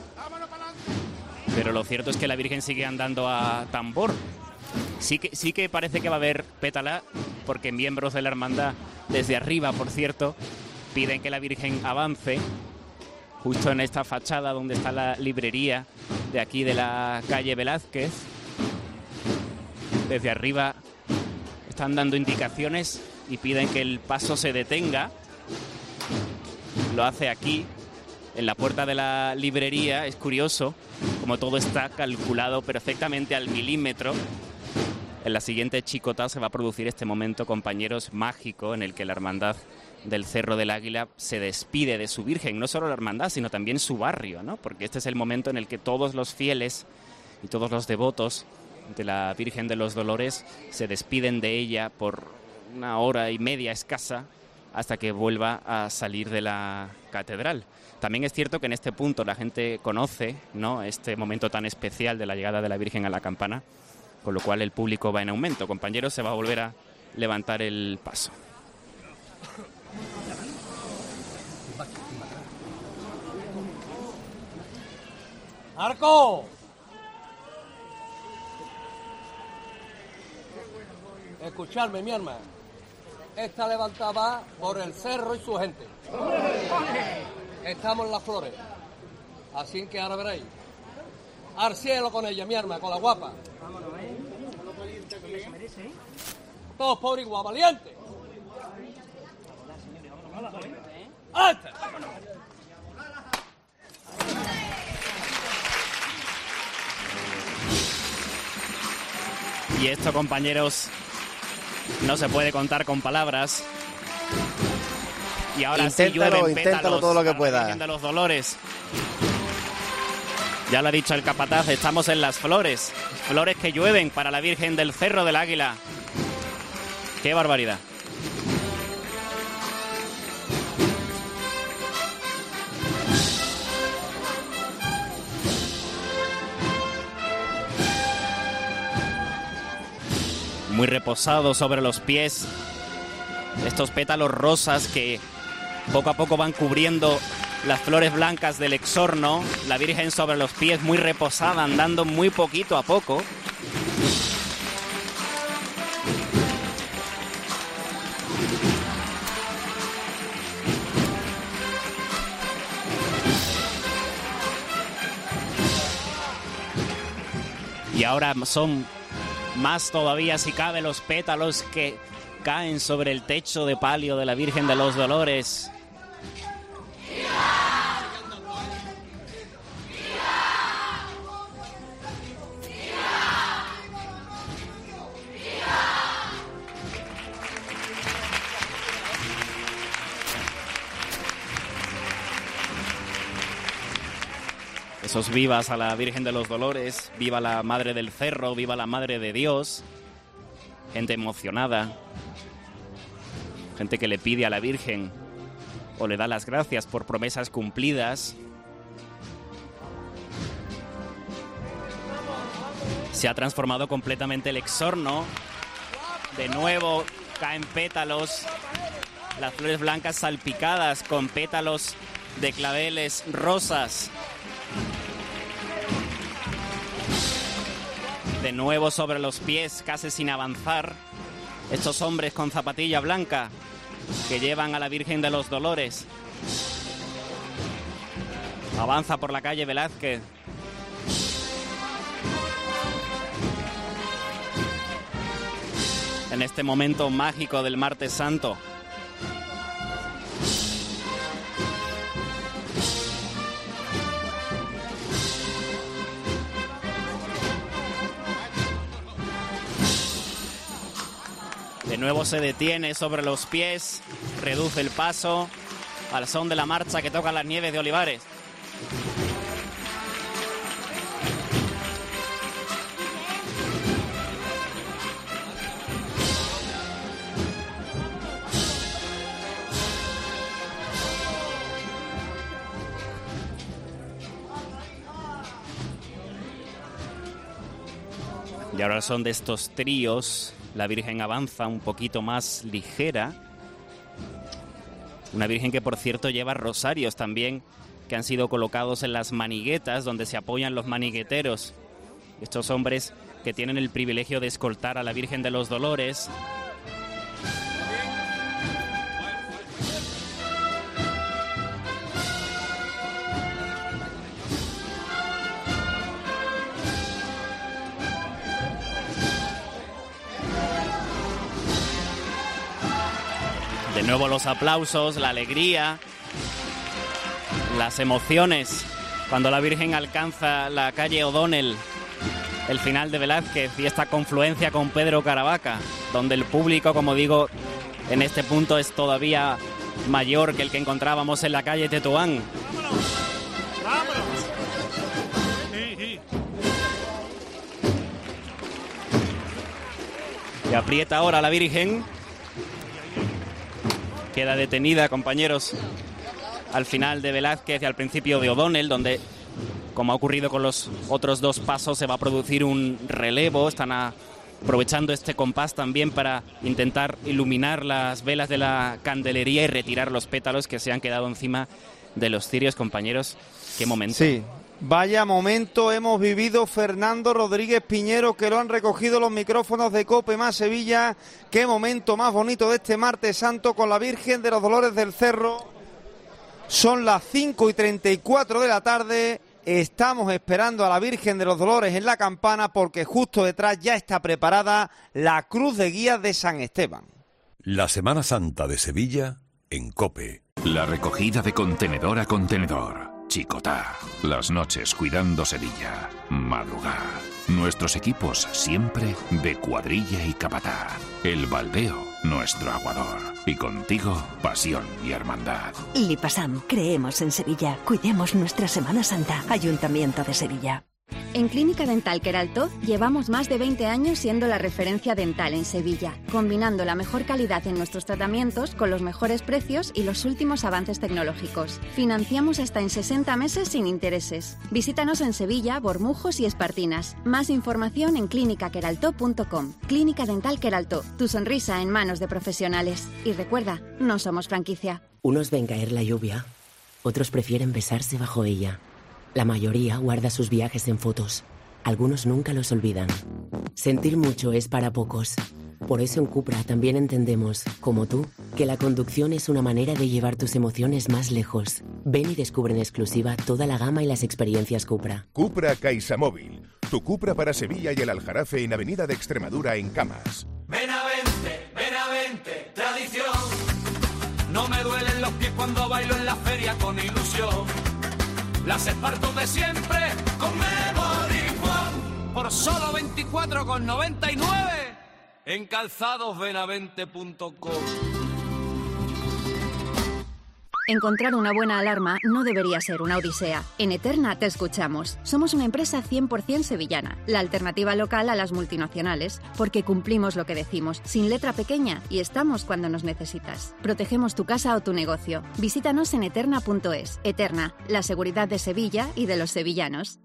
Pero lo cierto es que la Virgen sigue andando a tambor. Sí que, sí que parece que va a haber pétala, porque miembros de la hermandad, desde arriba, por cierto, piden que la Virgen avance justo en esta fachada donde está la librería de aquí de la calle Velázquez. Desde arriba están dando indicaciones y piden que el paso se detenga. Lo hace aquí, en la puerta de la librería. Es curioso como todo está calculado perfectamente al milímetro. En la siguiente chicota se va a producir este momento, compañeros, mágico, en el que la hermandad del Cerro del Águila se despide de su Virgen. No solo la hermandad, sino también su barrio, ¿no? Porque este es el momento en el que todos los fieles y todos los devotos de la Virgen de los Dolores se despiden de ella por una hora y media escasa, hasta que vuelva a salir de la catedral. También es cierto que en este punto la gente conoce, ¿no?, este momento tan especial de la llegada de la Virgen a la campana, con lo cual el público va en aumento. Compañeros, se va a volver a levantar el paso. ¡Marco! Escuchadme, mi hermano. Esta levantada por el cerro y su gente. Estamos en las flores. Así que ahora veréis. Al cielo con ella, mi arma, con la guapa. Todos por igual, valiente. ¡Hasta! Y esto, compañeros, no se puede contar con palabras. Y ahora sí llueven pétalos todo lo que para pueda. la Virgen de los Dolores. Ya lo ha dicho el capataz, estamos en las flores. Flores que llueven para la Virgen del Cerro del Águila. ¡Qué barbaridad! muy reposados sobre los pies. Estos pétalos rosas que poco a poco van cubriendo las flores blancas del exorno. La Virgen sobre los pies, muy reposada, andando muy poquito a poco. Y ahora son más todavía, si cabe, los pétalos que caen sobre el techo de palio de la Virgen de los Dolores. Esos vivas a la Virgen de los Dolores, viva la Madre del Cerro, viva la Madre de Dios. Gente emocionada, gente que le pide a la Virgen o le da las gracias por promesas cumplidas. Se ha transformado completamente el exorno. De nuevo caen pétalos, las flores blancas salpicadas con pétalos de claveles rosas. De nuevo sobre los pies, casi sin avanzar, estos hombres con zapatilla blanca que llevan a la Virgen de los Dolores. Avanza por la calle Velázquez. En este momento mágico del Martes Santo. De nuevo se detiene sobre los pies, reduce el paso al son de la marcha que toca las Nieves de Olivares. Y ahora son de estos tríos. La Virgen avanza un poquito más ligera. Una Virgen que, por cierto, lleva rosarios también, que han sido colocados en las maniguetas donde se apoyan los manigueteros. Estos hombres que tienen el privilegio de escoltar a la Virgen de los Dolores. De nuevo los aplausos, la alegría, las emociones cuando la Virgen alcanza la calle O'Donnell, el final de Velázquez y esta confluencia con Pedro Caravaca, donde el público, como digo, en este punto es todavía mayor que el que encontrábamos en la calle Tetuán. Y aprieta ahora la Virgen. Queda detenida, compañeros, al final de Velázquez y al principio de O'Donnell, donde, como ha ocurrido con los otros dos pasos, se va a producir un relevo. Están aprovechando este compás también para intentar iluminar las velas de la candelería y retirar los pétalos que se han quedado encima de los cirios, compañeros. Qué momento. Sí, vaya momento hemos vivido, Fernando Rodríguez Piñero, que lo han recogido los micrófonos de COPE más Sevilla. Qué momento más bonito de este Martes Santo con la Virgen de los Dolores del Cerro. Son las cinco y treinta y cuatro de la tarde. Estamos esperando a la Virgen de los Dolores en la campana porque justo detrás ya está preparada la cruz de guía de San Esteban. La Semana Santa de Sevilla en COPE. La recogida de contenedor a contenedor. Chicotá. Las noches cuidando Sevilla. Madrugar. Nuestros equipos siempre de cuadrilla y capataz. El baldeo, nuestro aguador. Y contigo, pasión y hermandad. Lipasam, creemos en Sevilla. Cuidemos nuestra Semana Santa. Ayuntamiento de Sevilla. En Clínica Dental Queraltó llevamos más de veinte años siendo la referencia dental en Sevilla, combinando la mejor calidad en nuestros tratamientos con los mejores precios y los últimos avances tecnológicos. Financiamos hasta en sesenta meses sin intereses. Visítanos en Sevilla, Bormujos y Espartinas. Más información en clínica queraltó punto com. Clínica Dental Queraltó, tu sonrisa en manos de profesionales. Y recuerda, no somos franquicia. Unos ven caer la lluvia, otros prefieren besarse bajo ella. La mayoría guarda sus viajes en fotos. Algunos nunca los olvidan. Sentir mucho es para pocos. Por eso en Cupra también entendemos, como tú, que la conducción es una manera de llevar tus emociones más lejos. Ven y descubre en exclusiva toda la gama y las experiencias Cupra. Cupra CaixaMóvil. Tu Cupra para Sevilla y el Aljarafe en Avenida de Extremadura en Camas. Benavente, Benavente, tradición. No me duelen los pies cuando bailo en la feria con ilusión. Las esparto de siempre con Memory One. Por solo veinticuatro con noventa y nueve en calzados benavente punto com. Encontrar una buena alarma no debería ser una odisea. En Eterna te escuchamos. Somos una empresa cien por ciento sevillana, la alternativa local a las multinacionales, porque cumplimos lo que decimos, sin letra pequeña, y estamos cuando nos necesitas. Protegemos tu casa o tu negocio. Visítanos en eterna punto es. Eterna, la seguridad de Sevilla y de los sevillanos.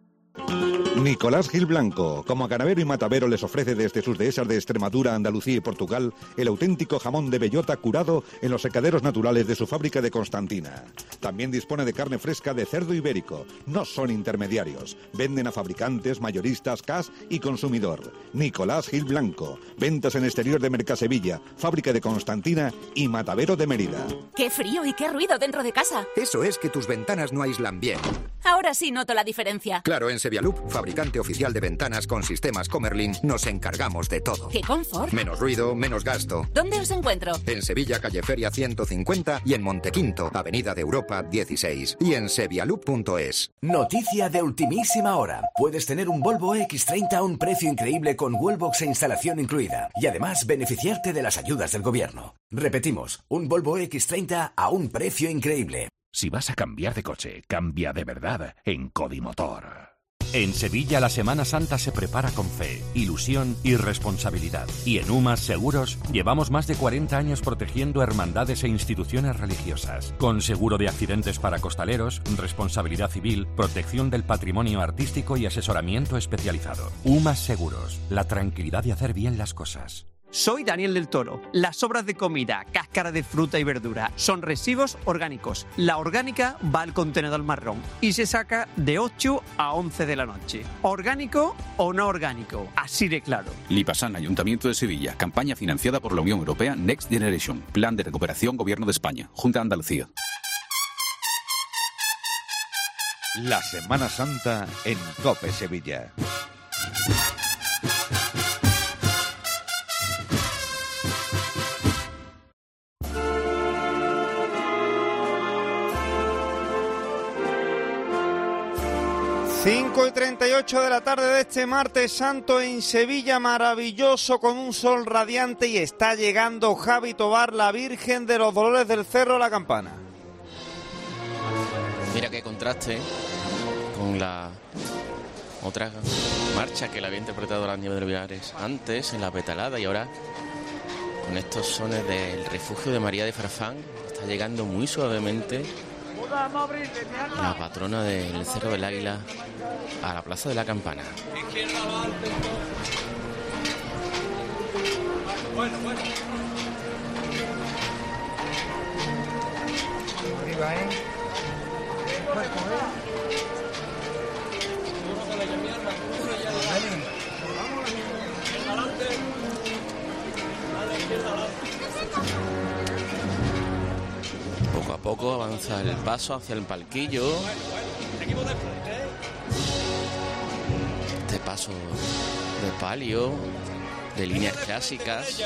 Nicolás Gil Blanco, como ganadero y matadero, les ofrece desde sus dehesas de Extremadura, Andalucía y Portugal el auténtico jamón de bellota curado en los secaderos naturales de su fábrica de Constantina. También dispone de carne fresca de cerdo ibérico. No son intermediarios. Venden a fabricantes, mayoristas, C A S y consumidor. Nicolás Gil Blanco. Ventas en exterior de Mercasevilla, fábrica de Constantina y matadero de Mérida. ¡Qué frío y qué ruido dentro de casa! Eso es que tus ventanas no aíslan bien. Ahora sí noto la diferencia. Claro, en Sevialup, fabricante oficial de ventanas con sistemas Comerlin, nos encargamos de todo. ¡Qué confort! Menos ruido, menos gasto. ¿Dónde os encuentro? En Sevilla, calle Feria ciento cincuenta y en Montequinto, avenida de Europa dieciséis. Y en sevialup punto es. Noticia de ultimísima hora. Puedes tener un Volvo equis treinta a un precio increíble con Wallbox e instalación incluida. Y además beneficiarte de las ayudas del gobierno. Repetimos, un Volvo equis treinta a un precio increíble. Si vas a cambiar de coche, cambia de verdad en Codimotor. En Sevilla la Semana Santa se prepara con fe, ilusión y responsabilidad. Y en UMAS Seguros llevamos más de cuarenta años protegiendo hermandades e instituciones religiosas. Con seguro de accidentes para costaleros, responsabilidad civil, protección del patrimonio artístico y asesoramiento especializado. UMAS Seguros, la tranquilidad de hacer bien las cosas. Soy Daniel del Toro. Las sobras de comida, cáscara de fruta y verdura son residuos orgánicos. La orgánica va al contenedor marrón y se saca de ocho a once de la noche. ¿Orgánico o no orgánico? Así de claro. Lipasan, Ayuntamiento de Sevilla. Campaña financiada por la Unión Europea Next Generation. Plan de recuperación Gobierno de España. Junta de Andalucía. La Semana Santa en COPE Sevilla. cinco y treinta y ocho de la tarde de este martes santo en Sevilla, maravilloso con un sol radiante, y está llegando Javi Tobar, la Virgen de los Dolores del Cerro La Campana. Mira qué contraste con la otra marcha que la había interpretado la Nieve de Viares antes en la Petalada, y ahora con estos sones del refugio de María de Farfán está llegando muy suavemente la patrona del Cerro del Águila a la Plaza de la Campana. Bueno, bueno. Arriba, ¿eh? Bueno, Poco a poco avanza el paso hacia el palquillo. Este paso de palio, de líneas clásicas.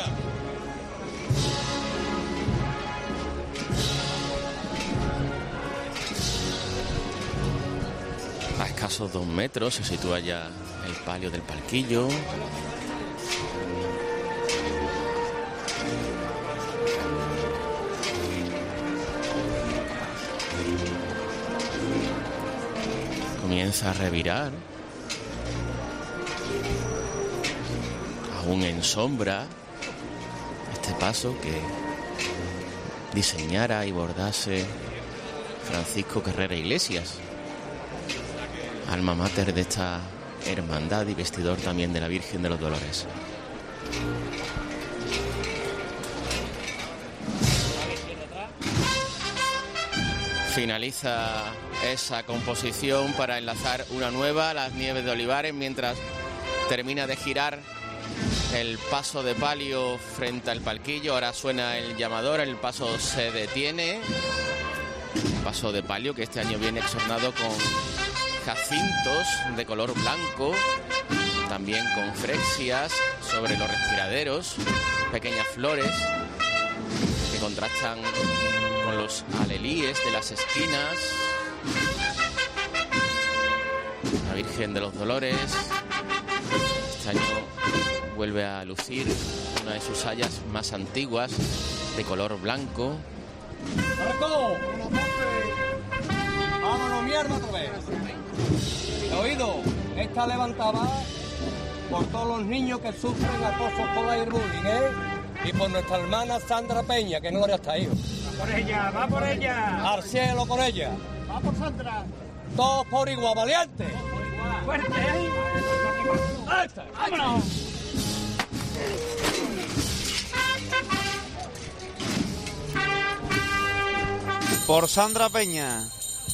A escasos dos metros se sitúa ya el palio del palquillo. Comienza a revirar aún en sombra, este paso que diseñara y bordase Francisco Carrera Iglesias, alma mater de esta hermandad y vestidor también de la Virgen de los Dolores. Finaliza esa composición para enlazar una nueva, las Nieves de Olivares, mientras termina de girar el paso de palio frente al palquillo. Ahora suena el llamador, el paso se detiene. Paso de palio que este año viene exornado con jacintos de color blanco, también con frexias sobre los respiraderos, pequeñas flores que contrastan con los alelíes de las esquinas. La Virgen de los Dolores este año vuelve a lucir una de sus sayas más antiguas de color blanco. ¡Marco! ¡Vámonos, mi arma otra vez! ¿He oído? Esta levantada por todos los niños que sufren acoso escolar y bullying, ¿eh? Y por nuestra hermana Sandra Peña, que no está ahí. ¡Va por ella! ¡Va por ella! ¡Al cielo con ella! ¡Va por Sandra! ¡Todos por igual, valiente! ¡Fuerte, eh! ¡Ahí está! ¡Vámonos! Por Sandra Peña.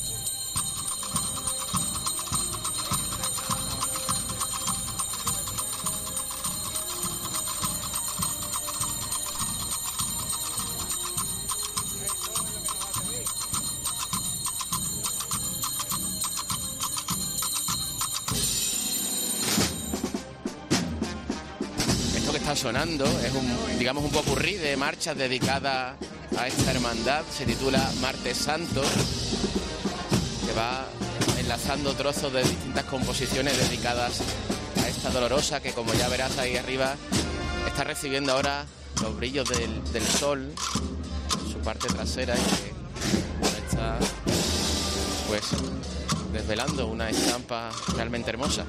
Esto que está sonando es un, digamos, un popurrí de marchas dedicadas a esta hermandad. Se titula Martes Santo, que va enlazando trozos de distintas composiciones dedicadas a esta dolorosa que, como ya verás ahí arriba, está recibiendo ahora los brillos del, del sol en su parte trasera, y que está pues desvelando una estampa realmente hermosa.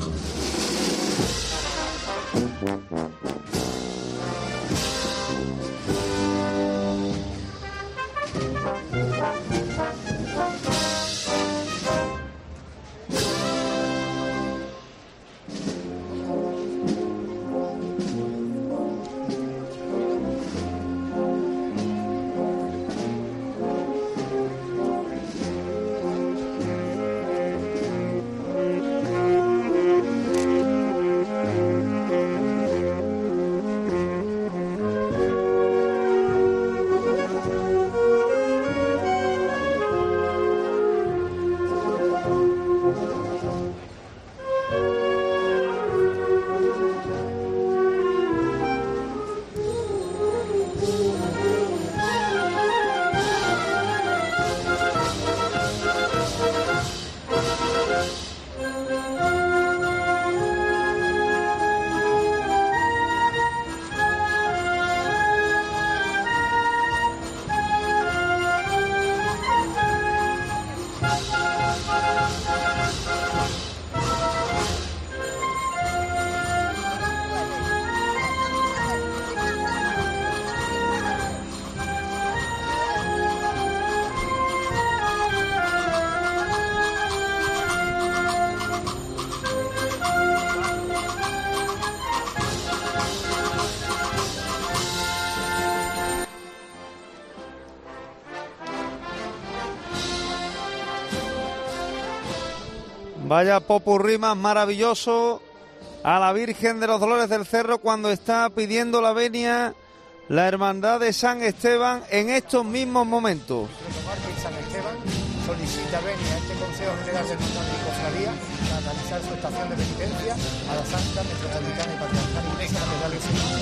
Vaya popurrí más maravilloso a la Virgen de los Dolores del Cerro cuando está pidiendo la venia la Hermandad de San Esteban en estos mismos momentos. San Esteban solicita venia a este Consejo General del Mundo Anticofradía para realizar su estación de penitencia a la Santa Metropolitana y Patriarcal Iglesia Catedral de Sevilla.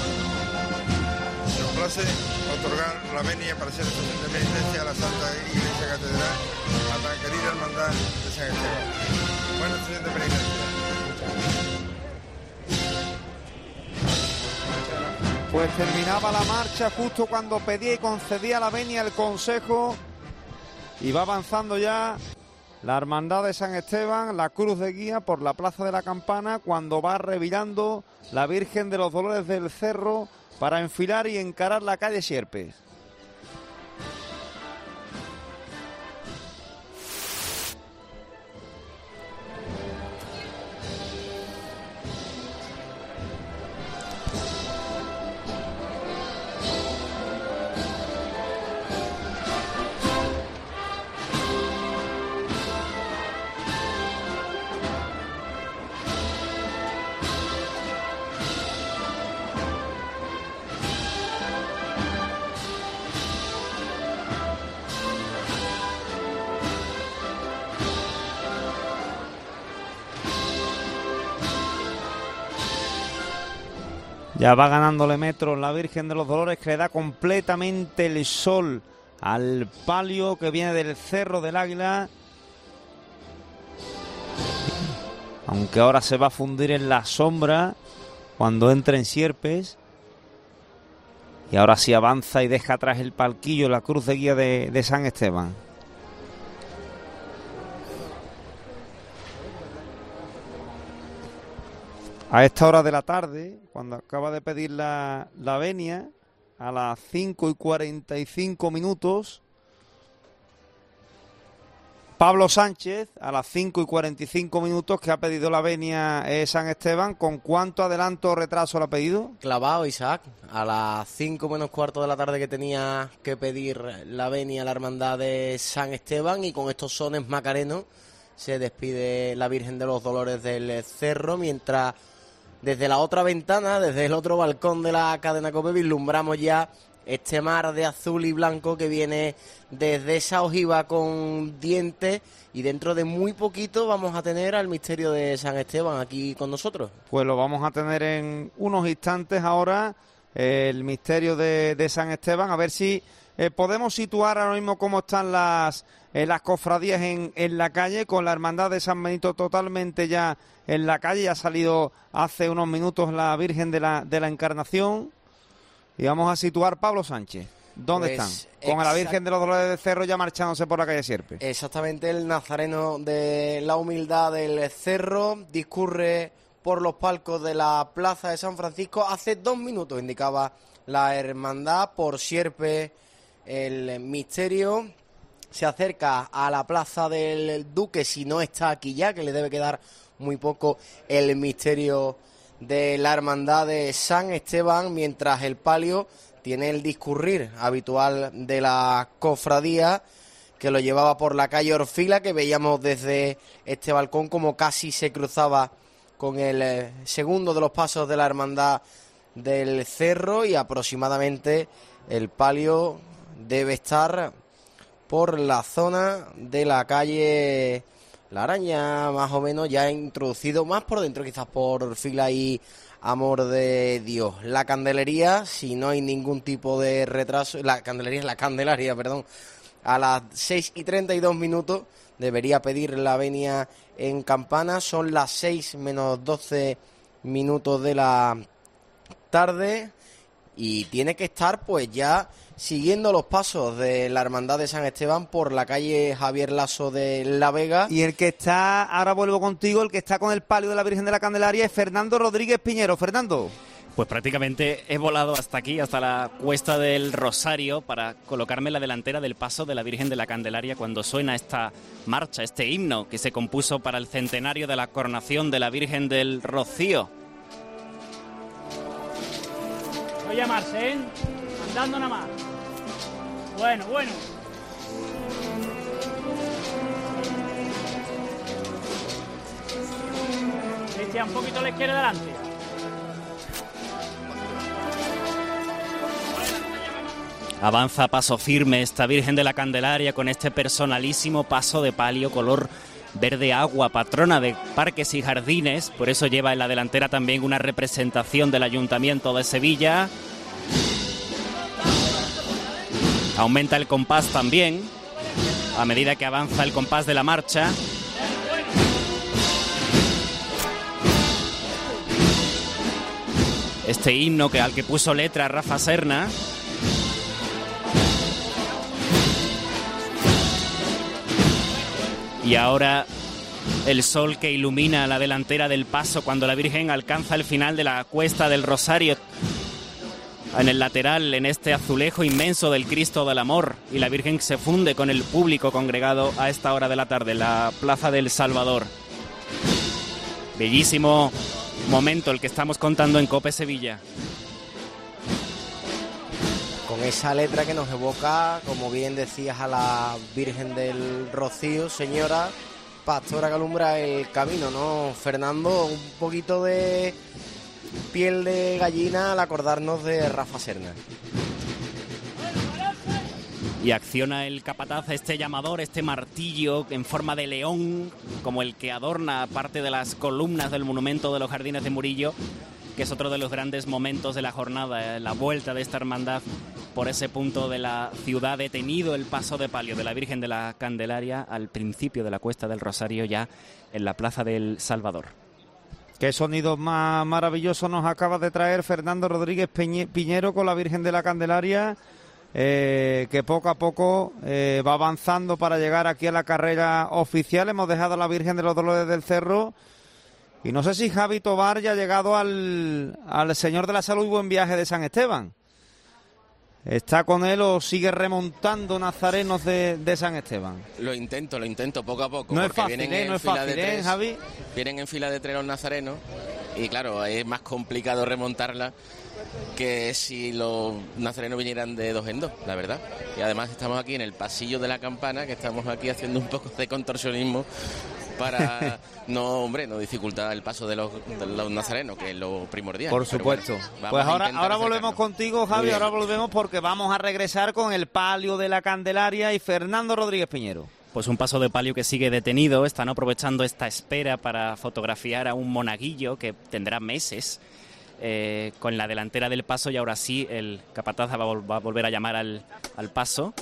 Se nos place otorgar la venia para hacer estación de penitencia a la Santa Iglesia Catedral a tan querida Hermandad de San Estaban. Buena estación de penitencia. Pues terminaba la marcha justo cuando pedía y concedía la venia el Consejo y va avanzando ya la Hermandad de San Esteban, la cruz de guía por la Plaza de la Campana, cuando va revirando la Virgen de los Dolores del Cerro para enfilar y encarar la calle Sierpes. Ya va ganándole metros la Virgen de los Dolores, que le da completamente el sol al palio que viene del Cerro del Águila. Aunque ahora se va a fundir en la sombra cuando entre en Sierpes. Y ahora sí avanza y deja atrás el palquillo, la cruz de guía de, de San Esteban. A esta hora de la tarde, cuando acaba de pedir la, la venia, a las cinco y cuarenta y cinco minutos, Pablo Sánchez, a las cinco y cuarenta y cinco minutos que ha pedido la venia eh, San Esteban, ¿con cuánto adelanto o retraso lo ha pedido? Clavado, Isaac, a las cinco menos cuarto de la tarde que tenía que pedir la venia a la Hermandad de San Esteban, y con estos sones macarenos se despide la Virgen de los Dolores del Cerro, mientras desde la otra ventana, desde el otro balcón de la cadena COPE, vislumbramos ya este mar de azul y blanco que viene desde esa ojiva con dientes, y dentro de muy poquito vamos a tener al misterio de San Esteban aquí con nosotros. Pues lo vamos a tener en unos instantes ahora, eh, el misterio de, de San Esteban, a ver si eh, podemos situar ahora mismo cómo están las, eh, las cofradías en, en la calle, con la Hermandad de San Benito totalmente ya en la calle. Ya ha salido hace unos minutos la Virgen de la, de la Encarnación. Y vamos a situar Pablo Sánchez. ¿Dónde Pues, están? Con la Virgen exact- de los Dolores del Cerro ya marchándose por la calle Sierpe. Exactamente, el nazareno de la humildad del Cerro discurre por los palcos de la Plaza de San Francisco. Hace dos minutos indicaba la hermandad por Sierpe el misterio. Se acerca a la Plaza del Duque, si no está aquí ya, que le debe quedar muy poco, el misterio de la Hermandad de San Esteban, mientras el palio tiene el discurrir habitual de la cofradía, que lo llevaba por la calle Orfila, que veíamos desde este balcón como casi se cruzaba con el eh, segundo de los pasos de la Hermandad del Cerro, y aproximadamente el palio debe estar por la zona de la calle La Araña, más o menos, ya introducido más por dentro, quizás por Orfila y Amor de Dios. La candelería, si no hay ningún tipo de retraso, la candelería, la candelaria, perdón, a las seis y treinta y dos minutos debería pedir la venia en campana. Son las seis menos doce minutos de la tarde y tiene que estar pues ya siguiendo los pasos de la Hermandad de San Esteban por la calle Javier Lasso de La Vega. Y el que está, ahora vuelvo contigo, el que está con el palio de la Virgen de la Candelaria es Fernando Rodríguez Piñero. Fernando. Pues prácticamente he volado hasta aquí, hasta la Cuesta del Rosario, para colocarme en la delantera del paso de la Virgen de la Candelaria cuando suena esta marcha, este himno que se compuso para el centenario de la coronación de la Virgen del Rocío. Voy a llamarse, ¿eh? Andando nada más. Bueno, bueno. Echa un poquito a la izquierda adelante. Avanza a paso firme esta Virgen de la Candelaria con este personalísimo paso de palio color verde agua, patrona de parques y jardines. Por eso lleva en la delantera también una representación del Ayuntamiento de Sevilla. Aumenta el compás también a medida que avanza el compás de la marcha. Este himno que al que puso letra Rafa Serna. Y Y ahora el sol que ilumina la delantera del paso cuando la Virgen alcanza el final de la cuesta del Rosario. En el lateral, en este azulejo inmenso del Cristo del Amor, y la Virgen se funde con el público congregado a esta hora de la tarde en la Plaza del Salvador. Bellísimo momento el que estamos contando en COPE Sevilla. Con esa letra que nos evoca, como bien decías, a la Virgen del Rocío, señora pastora que alumbra el camino, ¿no, Fernando? Un poquito de piel de gallina al acordarnos de Rafa Serna. Y acciona el capataz este llamador, este martillo en forma de león, como el que adorna parte de las columnas del monumento de los Jardines de Murillo, que es otro de los grandes momentos de la jornada, la vuelta de esta hermandad por ese punto de la ciudad, detenido el paso de palio de la Virgen de la Candelaria al principio de la Cuesta del Rosario, ya en la Plaza del Salvador. Qué sonido más maravilloso nos acaba de traer Fernando Rodríguez Piñero con la Virgen de la Candelaria, eh, que poco a poco eh, va avanzando para llegar aquí a la carrera oficial. Hemos dejado a la Virgen de los Dolores del Cerro y no sé si Javi Tobar ya ha llegado al, al Señor de la Salud y Buen Viaje de San Esteban. ¿Está con él o sigue remontando nazarenos de, de San Esteban? Lo intento, lo intento poco a poco. No es fácil, ¿eh? No es fácil, ¿eh, Javi? Vienen en fila de tres los nazarenos y claro, es más complicado remontarla que si los nazarenos vinieran de dos en dos, la verdad. Y además estamos aquí en el pasillo de la campana, que estamos aquí haciendo un poco de contorsionismo para no, hombre, no dificultar el paso de los, de los nazarenos, que es lo primordial. Por supuesto. Bueno, pues ahora, ahora volvemos contigo, Javi, ahora volvemos porque vamos a regresar con el palio de la Candelaria y Fernando Rodríguez Piñero. Pues un paso de palio que sigue detenido, están aprovechando esta espera para fotografiar a un monaguillo que tendrá meses eh, con la delantera del paso, y ahora sí el capataz va a, vol- va a volver a llamar al, al paso.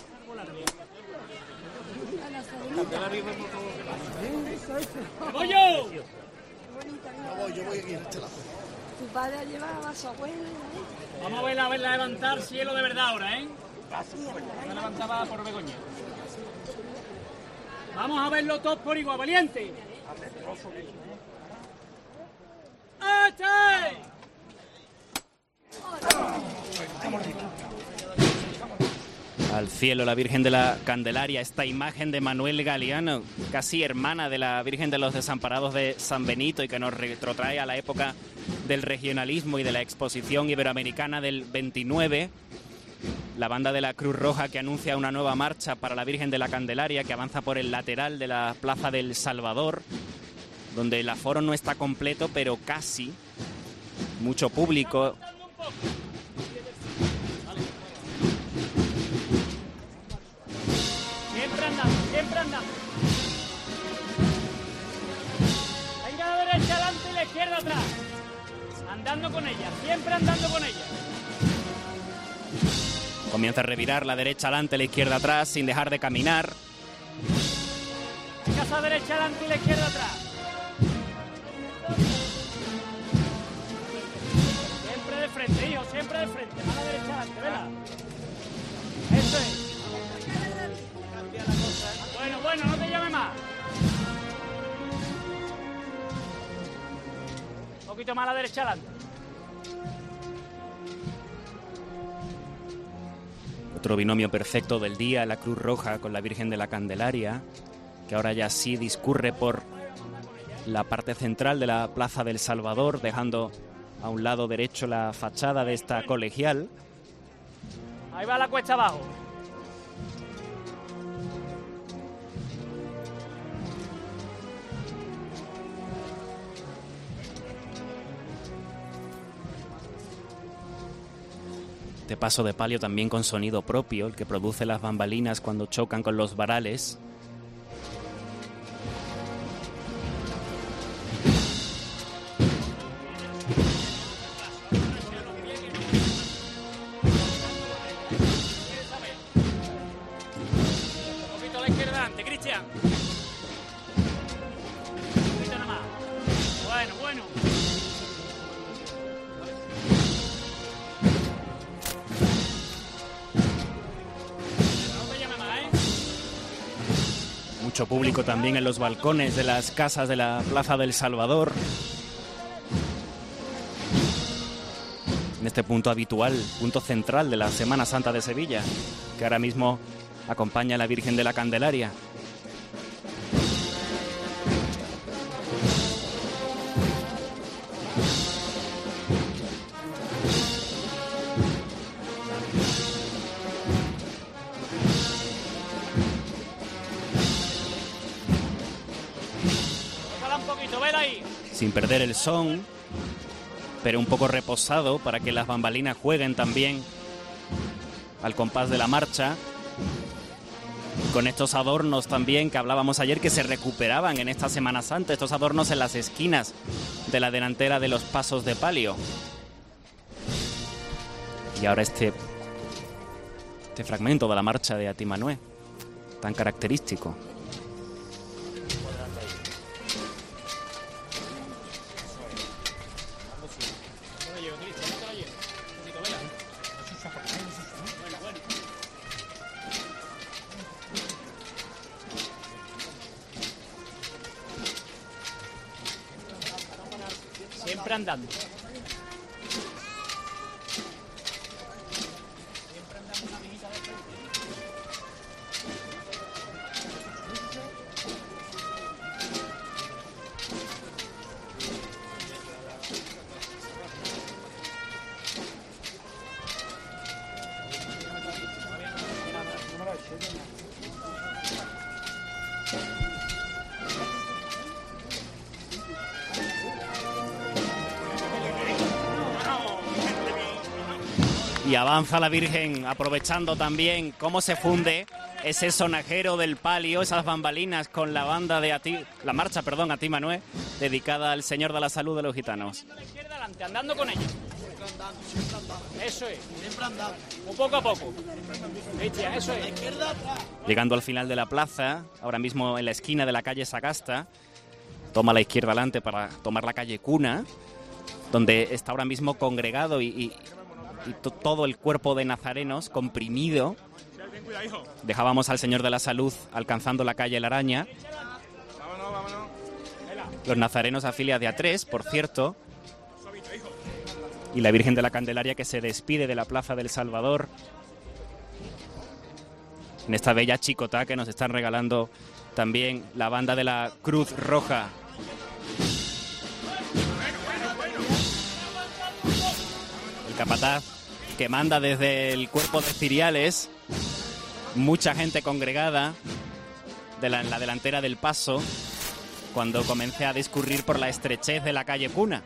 ¡Voy yo! No voy, yo voy aquí en este lado. Tu padre ha llevado a su abuela. Vamos a verla, a verla levantar cielo de verdad ahora, ¿eh? La levantaba por Begoña. Vamos a verlo todos por igual, valiente. ¡Este! Al cielo la Virgen de la Candelaria, esta imagen de Manuel Galeano, casi hermana de la Virgen de los Desamparados de San Benito y que nos retrotrae a la época del regionalismo y de la exposición iberoamericana del veintinueve. La banda de la Cruz Roja que anuncia una nueva marcha para la Virgen de la Candelaria que avanza por el lateral de la Plaza del Salvador, donde el aforo no está completo, pero casi. Mucho público. Siempre andando, siempre andando. Venga a la derecha adelante y la izquierda atrás. Andando con ella, siempre andando con ella. Comienza a revirar la derecha adelante, la izquierda atrás, sin dejar de caminar. Venga a la derecha adelante y la izquierda atrás. Siempre de frente, hijo, siempre de frente. A la derecha adelante, ¿verdad? Eso es. Bueno, bueno, no te llame más. Un poquito más a la derecha adelante. Otro binomio perfecto del día, la Cruz Roja con la Virgen de la Candelaria, que ahora ya sí discurre por la parte central de la Plaza del Salvador, dejando a un lado derecho la fachada de esta colegial. Ahí va la cuesta abajo. Este paso de palio también con sonido propio, el que produce las bambalinas cuando chocan con los varales. Un poquito a la izquierda adelante, Cristian. Un poquito nada más. Bueno, bueno. Mucho público también en los balcones de las casas de la Plaza del Salvador. En este punto habitual, punto central de la Semana Santa de Sevilla, que ahora mismo acompaña a la Virgen de la Candelaria. Sin perder el son, pero un poco reposado para que las bambalinas jueguen también al compás de la marcha. Con estos adornos también que hablábamos ayer que se recuperaban en esta Semana Santa, estos adornos en las esquinas de la delantera de los pasos de palio. Y ahora este, este fragmento de la marcha de Atimanué, tan característico. Siempre andando. Y avanza la Virgen, aprovechando también cómo se funde ese sonajero del palio, esas bambalinas con la banda de Ati, la marcha, perdón, Atimanué, dedicada al Señor de la Salud de los Gitanos. A la izquierda adelante, andando con ella. Eso es. Un poco a poco. Cristian, eso es. Llegando al final de la plaza, ahora mismo en la esquina de la calle Sagasta, toma la izquierda adelante para tomar la calle Cuna, donde está ahora mismo congregado y... y y to todo el cuerpo de nazarenos comprimido. Dejábamos al Señor de la Salud alcanzando la calle La Araña. Los nazarenos a filas de a tres, por cierto. Y la Virgen de la Candelaria que se despide de la Plaza del Salvador en esta bella chicotá que nos están regalando también la banda de la Cruz Roja. Capataz que manda desde el cuerpo de ciriales, mucha gente congregada de la, en la delantera del paso cuando comencé a discurrir por la estrechez de la calle Cuna.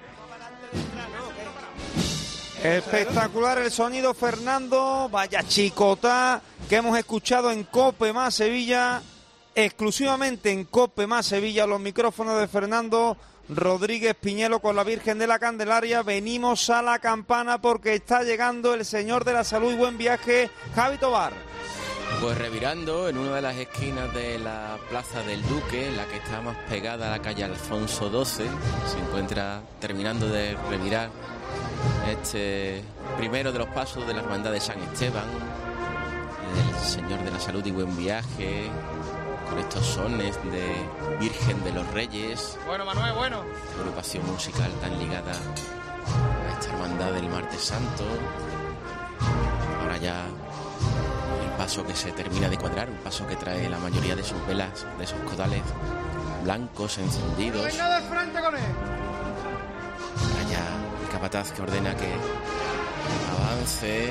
Espectacular el sonido, Fernando, vaya chicotá que hemos escuchado en Cope Más Sevilla, exclusivamente en Cope Más Sevilla, los micrófonos de Fernando Rodríguez Piñelo con la Virgen de la Candelaria. Venimos a la campana porque está llegando el Señor de la Salud y Buen Viaje, Javi Tobar. Pues revirando en una de las esquinas de la Plaza del Duque, la que está más pegada a la calle Alfonso doce, se encuentra terminando de revirar este primero de los pasos de la Hermandad de San Esteban, del Señor de la Salud y Buen Viaje, con estos sones de Virgen de los Reyes. Bueno, Manuel, bueno. Agrupación musical tan ligada a esta hermandad del Martes Santo. Ahora ya el paso que se termina de cuadrar, un paso que trae la mayoría de sus velas, de esos codales blancos encendidos. Venga de frente con él. Ahora ya el capataz que ordena que avance.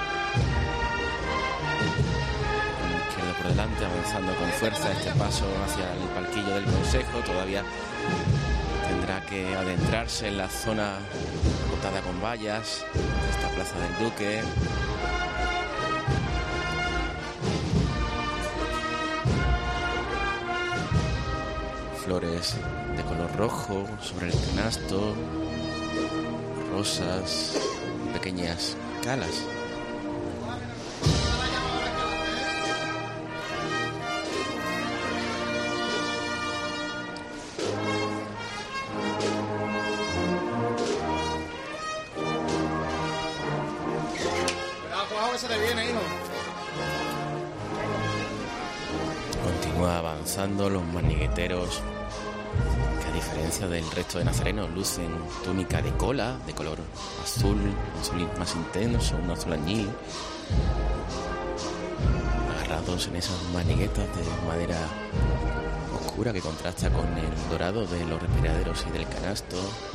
Por delante, avanzando con fuerza este paso hacia el palquillo del Consejo. Todavía tendrá que adentrarse en la zona acotada con vallas de esta Plaza del Duque. Flores de color rojo sobre el canasto, rosas, pequeñas calas. Continúa avanzando los manigueteros, que a diferencia del resto de nazarenos lucen túnica de cola de color azul, azul más intenso, un azul añil, agarrados en esas maniguetas de madera oscura que contrasta con el dorado de los respiraderos y del canasto.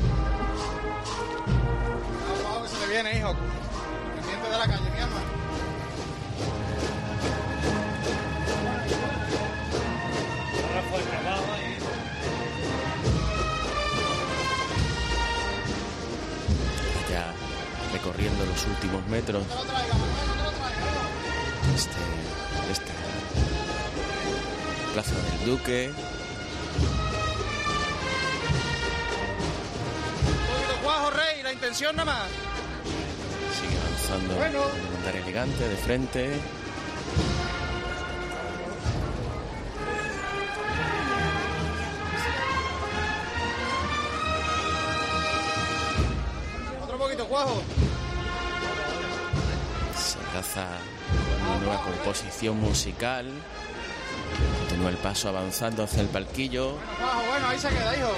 Vamos, que se te viene, hijo. Pendiente de la calle, mi alma. Ya recorriendo los últimos metros este, esta Plaza del Duque. Guajo, rey, la intención nada más. Sigue avanzando Bueno. en andar elegante de frente. Otro poquito, guajo. Se abraza una nueva composición musical. Continúa el paso avanzando hacia el palquillo. Guajo, bueno, ahí se queda, hijo.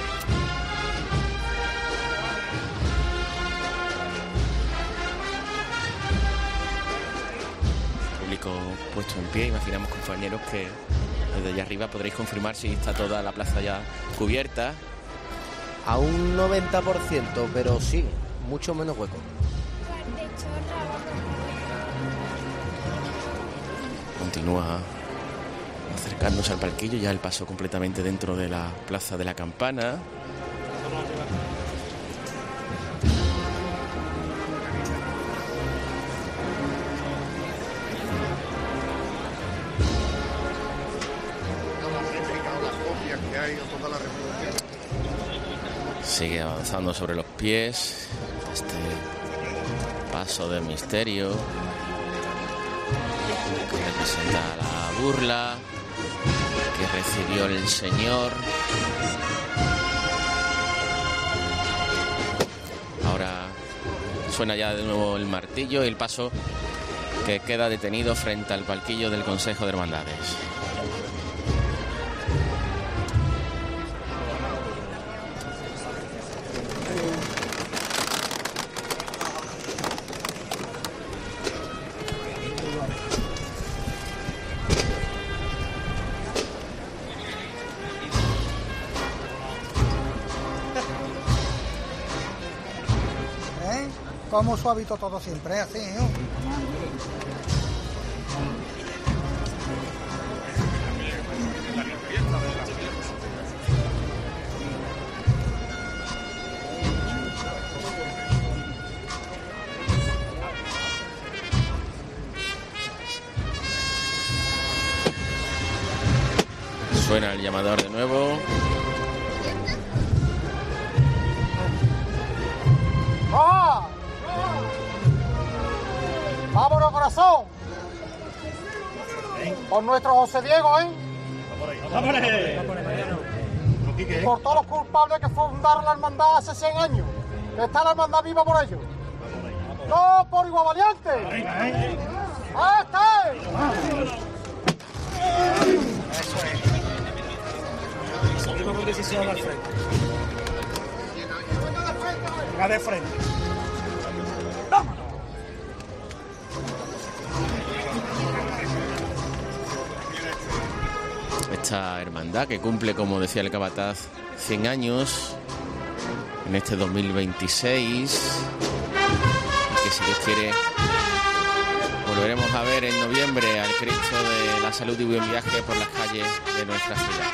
Público puesto en pie. Imaginamos, compañeros, que desde allá arriba podréis confirmar si está toda la plaza ya cubierta. A un noventa por ciento, pero sí, mucho menos hueco. Continúa acercándose al palquillo, ya el paso completamente dentro de la Plaza de la Campana. Sigue avanzando sobre los pies este paso de misterio que representa la burla que recibió el Señor. Ahora suena ya de nuevo el martillo y el paso que queda detenido frente al palquillo del Consejo de Hermandades. ¿Eh? Como su hábito todo siempre, así, ¿no? Suena el llamador de nuevo. ¡Ah! ¡Vámonos, corazón! Por nuestro José Diego, ¿eh? Y por todos los culpables que fundaron la hermandad hace cien años. Está la hermandad viva por ellos. ¡No por igual valiente! ¡Ah, está! Salimos con decisión al frente. Venga de frente. Esta hermandad que cumple, como decía el capataz, cien años en este dos mil veintiséis, y que, si Dios quiere, volveremos a ver en noviembre al Cristo de la Salud y Buen Viaje por las calles de nuestra ciudad.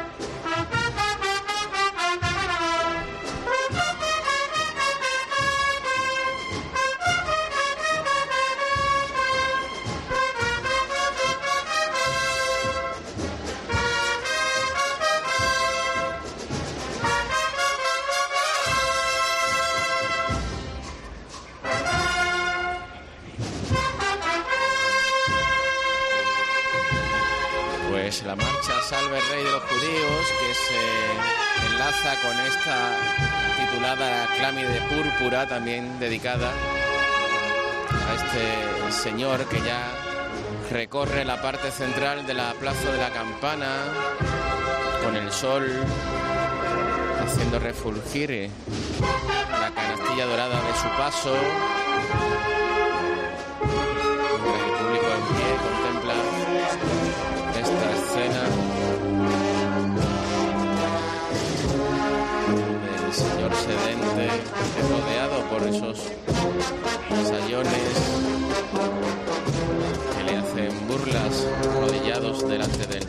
Pues la marcha Salve Rey de los Judíos, que se enlaza con esta titulada Clámide Púrpura, también dedicada a este señor que ya recorre la parte central de la Plaza de la Campana con el sol haciendo refulgir la canastilla dorada de su paso. El público en pie contempla esta escena del señor sedente rodeado por esos sayones que le hacen burlas, arrodillados delante de él.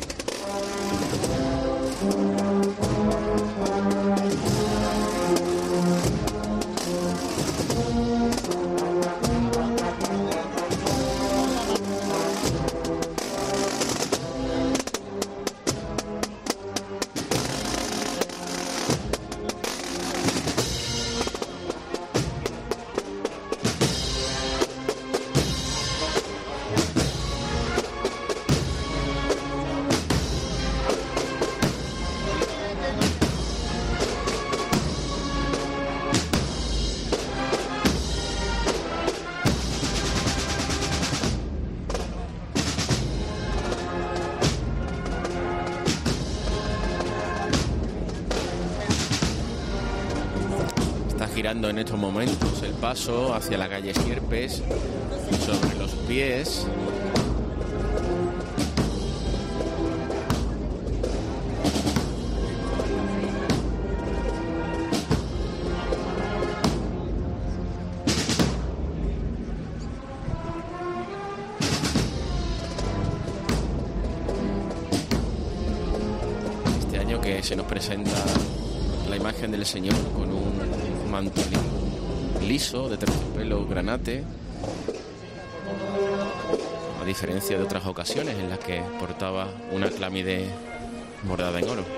Girando en estos momentos el paso hacia la calle Sierpes sobre los pies. Este año que se nos presenta la imagen del Señor con un mantolín liso de terciopelo granate, a diferencia de otras ocasiones en las que portaba una clámide bordada en oro.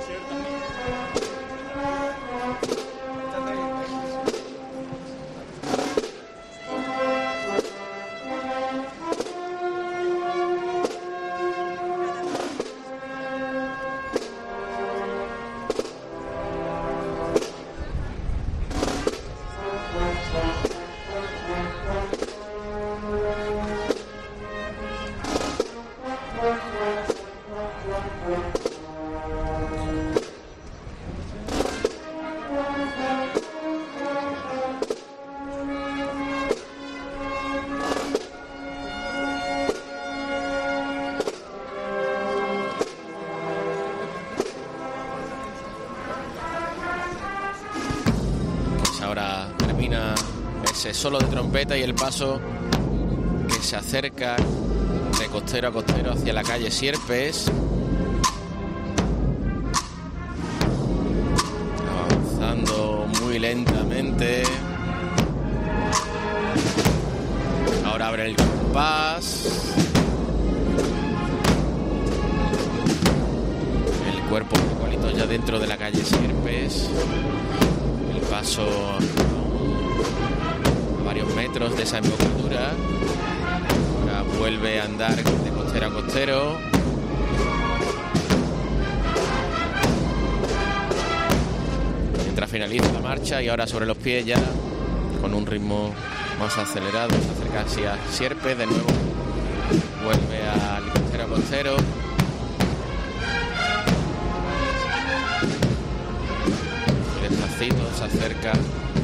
Solo de trompeta y el paso que se acerca de costero a costero hacia la calle Sierpes, avanzando muy lentamente. Ahora abre el compás, el cuerpo igualito ya dentro de la calle Sierpes, el paso varios metros de esa embocadura. Ahora vuelve a andar de costero a costero. Mientras finaliza la marcha y ahora sobre los pies ya con un ritmo más acelerado, se acerca hacia Sierpes de nuevo. Vuelve al costero a costero. Despacito se acerca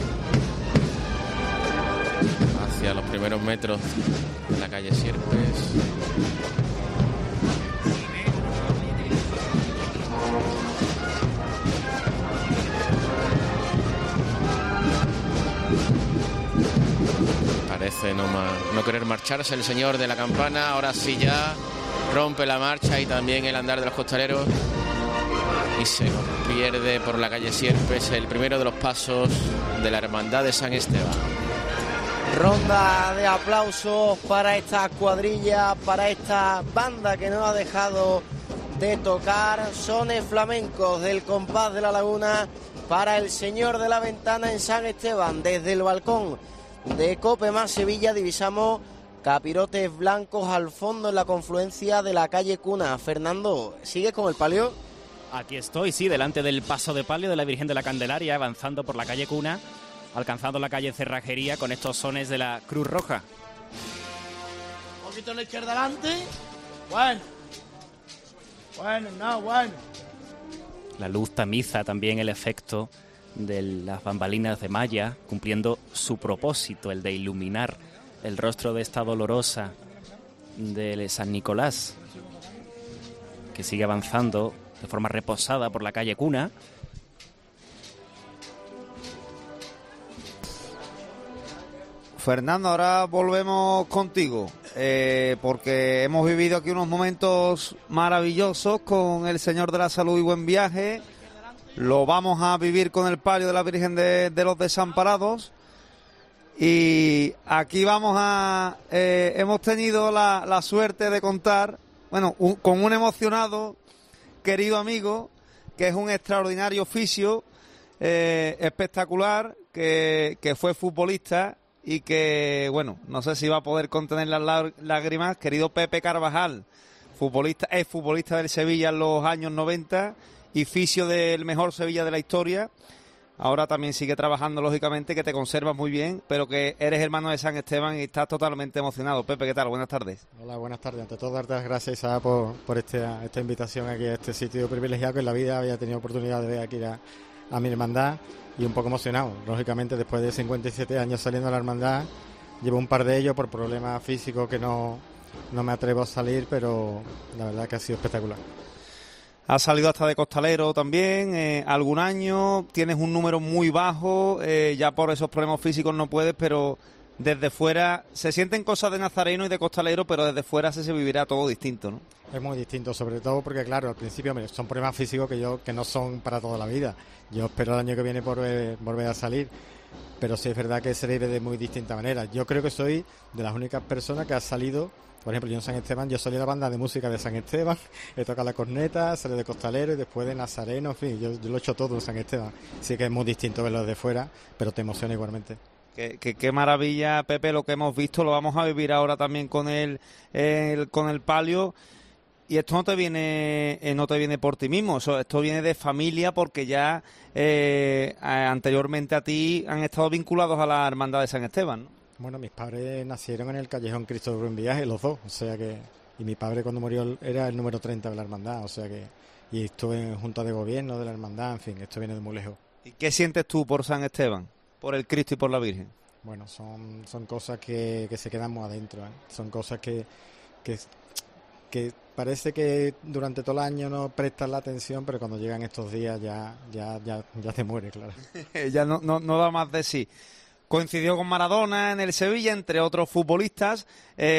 hacia los primeros metros de la calle Sierpes. Parece no, ma- no querer marcharse el señor de la campana. Ahora sí ya rompe la marcha y también el andar de los costaleros y se pierde por la calle Sierpes el primero de los pasos de la Hermandad de San Esteban. Ronda de aplausos para esta cuadrilla, para esta banda que no ha dejado de tocar sones flamencos del compás de la Laguna para el Señor de la Ventana en San Esteban. Desde el balcón de Cope Más Sevilla divisamos capirotes blancos al fondo en la confluencia de la calle Cuna. Fernando, ¿sigues con el palio? Aquí estoy, sí, delante del paso de palio de la Virgen de la Candelaria, avanzando por la calle Cuna, alcanzando la calle Cerrajería con estos sones de la Cruz Roja. poquito la izquierda adelante. Bueno. Bueno, no, bueno. La luz tamiza también el efecto de las bambalinas de malla, cumpliendo su propósito, el de iluminar el rostro de esta dolorosa de San Nicolás, que sigue avanzando de forma reposada por la calle Cuna. Fernando, ahora volvemos contigo, eh, porque hemos vivido aquí unos momentos maravillosos con el Señor de la Salud y Buen Viaje. Lo vamos a vivir con el palio de la Virgen de, de los Desamparados. Y aquí vamos a... Eh, hemos tenido la, la suerte de contar, bueno, un, con un emocionado querido amigo, que es un extraordinario oficio, eh, espectacular, que, que fue futbolista y que, bueno, no sé si va a poder contener las lágrimas. Querido Pepe Carvajal, futbolista, es futbolista del Sevilla en los años noventa y fisio del mejor Sevilla de la historia. Ahora también sigue trabajando, lógicamente, que te conservas muy bien, pero que eres hermano de San Esteban y estás totalmente emocionado. Pepe, ¿qué tal? Buenas tardes. Hola, buenas tardes. Ante todo, darte las gracias, Isaac, por, por este, esta invitación aquí a este sitio privilegiado que en la vida había tenido oportunidad de ver aquí a, a mi hermandad, y un poco emocionado. Lógicamente, después de cincuenta y siete años saliendo de la hermandad, llevo un par de ellos por problemas físicos que no, no me atrevo a salir, pero la verdad que ha sido espectacular. Has salido hasta de costalero también, eh, algún año, tienes un número muy bajo, eh, ya por esos problemas físicos no puedes, pero desde fuera se sienten cosas de nazareno y de costalero, pero desde fuera se, se vivirá todo distinto, ¿no? Es muy distinto, sobre todo porque, claro, al principio mire, son problemas físicos que yo que no son para toda la vida. Yo espero el año que viene por eh, volver a salir, pero sí es verdad que se vive de muy distinta manera. Yo creo que soy de las únicas personas que ha salido. Por ejemplo, yo en San Esteban, yo salí de la banda de música de San Esteban, he tocado la corneta, salí de costalero y después de nazareno, en fin, yo, yo lo he hecho todo en San Esteban. Sí que es muy distinto verlo de fuera, pero te emociona igualmente. Qué, qué, qué maravilla, Pepe, lo que hemos visto, lo vamos a vivir ahora también con el, el con el palio. Y esto no te viene eh, no te viene por ti mismo, eso, esto viene de familia, porque ya eh, anteriormente a ti han estado vinculados a la hermandad de San Esteban, ¿no? Bueno, mis padres nacieron en el Callejón Cristo de Buen Viaje, los dos, o sea que... Y mi padre cuando murió era el número treinta de la hermandad, o sea que... Y estuve en junta de gobierno de la hermandad, en fin, esto viene de muy lejos. ¿Y qué sientes tú por San Esteban, por el Cristo y por la Virgen? Bueno, son, son cosas que, que se quedan muy adentro, ¿eh? Son cosas que, que, que parece que durante todo el año no prestas la atención, pero cuando llegan estos días ya, ya, ya, ya te muere, claro. Ya no, no, no da más de sí. Coincidió con Maradona en el Sevilla, entre otros futbolistas.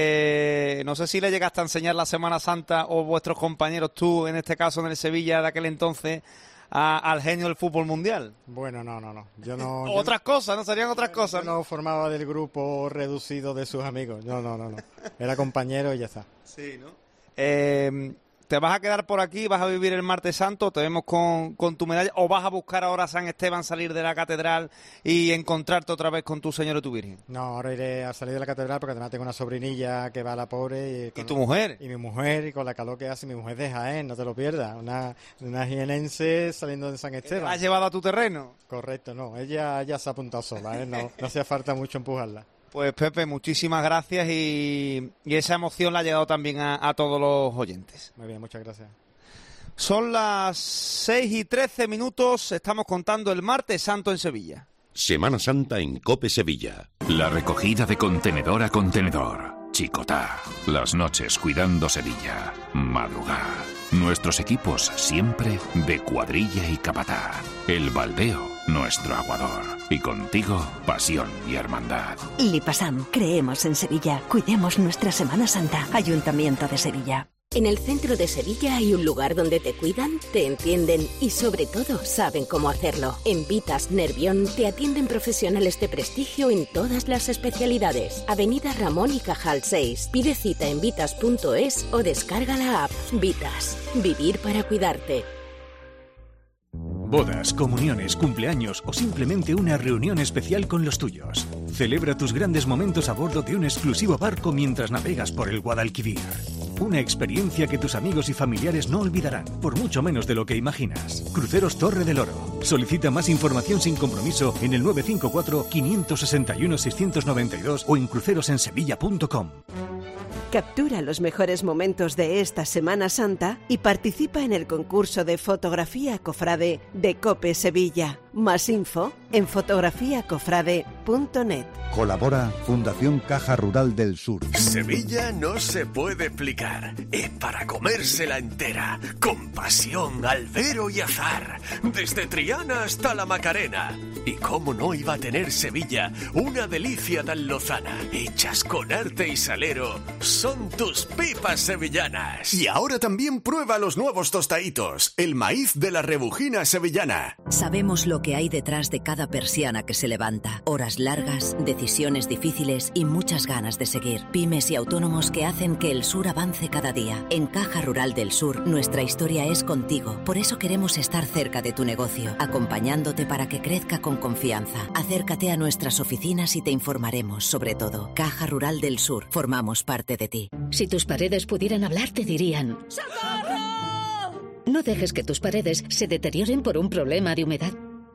Eh, no sé si le llegaste a enseñar la Semana Santa o vuestros compañeros, tú en este caso en el Sevilla de aquel entonces, a, al genio del fútbol mundial. Bueno, no, no, no. Yo no. Otras yo, cosas, ¿no? Serían otras cosas. Yo no formaba del grupo reducido de sus amigos. No, no, no, no. Era compañero y ya está. Sí, ¿no? Eh, ¿Te vas a quedar por aquí? ¿Vas a vivir el Martes Santo? ¿Te vemos con, con tu medalla? ¿O vas a buscar ahora a San Esteban, salir de la catedral y encontrarte otra vez con tu Señor y tu Virgen? No, ahora iré a salir de la catedral porque además tengo una sobrinilla que va a la pobre. ¿Y, ¿Y tu mujer? Y mi mujer, y con la calor que hace, mi mujer de Jaén, no te lo pierdas. Una, una jienense saliendo de San Esteban. ¿La has llevado a tu terreno? Correcto, no. Ella ya se ha apuntado sola, ¿eh? No, no hacía falta mucho empujarla. Pues Pepe, muchísimas gracias y, y esa emoción la ha llegado también a, a todos los oyentes. Muy bien, muchas gracias. Son las seis y trece minutos, estamos contando el Martes Santo en Sevilla. Semana Santa en COPE Sevilla. La recogida de contenedor a contenedor. Chicotá. Las noches cuidando Sevilla. Madrugá. Nuestros equipos siempre de cuadrilla y capataz. El baldeo, nuestro aguador. Y contigo, pasión y hermandad. Lipasam, creemos en Sevilla. Cuidemos nuestra Semana Santa. Ayuntamiento de Sevilla. En el centro de Sevilla hay un lugar donde te cuidan, te entienden y sobre todo saben cómo hacerlo. En Vitas Nervión te atienden profesionales de prestigio en todas las especialidades. Avenida Ramón y Cajal seis. Pide cita en vitas punto es o descarga la app. Vitas. Vivir para cuidarte. Bodas, comuniones, cumpleaños o simplemente una reunión especial con los tuyos. Celebra tus grandes momentos a bordo de un exclusivo barco mientras navegas por el Guadalquivir. Una experiencia que tus amigos y familiares no olvidarán, por mucho menos de lo que imaginas. Cruceros Torre del Oro. Solicita más información sin compromiso en el nueve cinco cuatro, cinco seis uno, seis nueve dos o en crucerosensevilla punto com. Captura los mejores momentos de esta Semana Santa y participa en el concurso de fotografía cofrade de COPE Sevilla. Más info en fotografía cofrade punto net. Colabora Fundación Caja Rural del Sur. Sevilla no se puede explicar. Es para comérsela entera. Con pasión, albero y azar. Desde Triana hasta la Macarena. Y cómo no iba a tener Sevilla una delicia tan lozana. Hechas con arte y salero. Son tus pipas sevillanas. Y ahora también prueba los nuevos tostaditos. El maíz de la Rebujina sevillana. Sabemos lo que hay detrás de cada persiana que se levanta. Horas largas, decisiones difíciles y muchas ganas de seguir. Pymes y autónomos que hacen que el sur avance cada día. En Caja Rural del Sur, nuestra historia es contigo. Por eso queremos estar cerca de tu negocio, acompañándote para que crezca con confianza. Acércate a nuestras oficinas y te informaremos sobre todo. Caja Rural del Sur, formamos parte de ti. Si tus paredes pudieran hablar, te dirían: ¡socorro! No dejes que tus paredes se deterioren por un problema de humedad.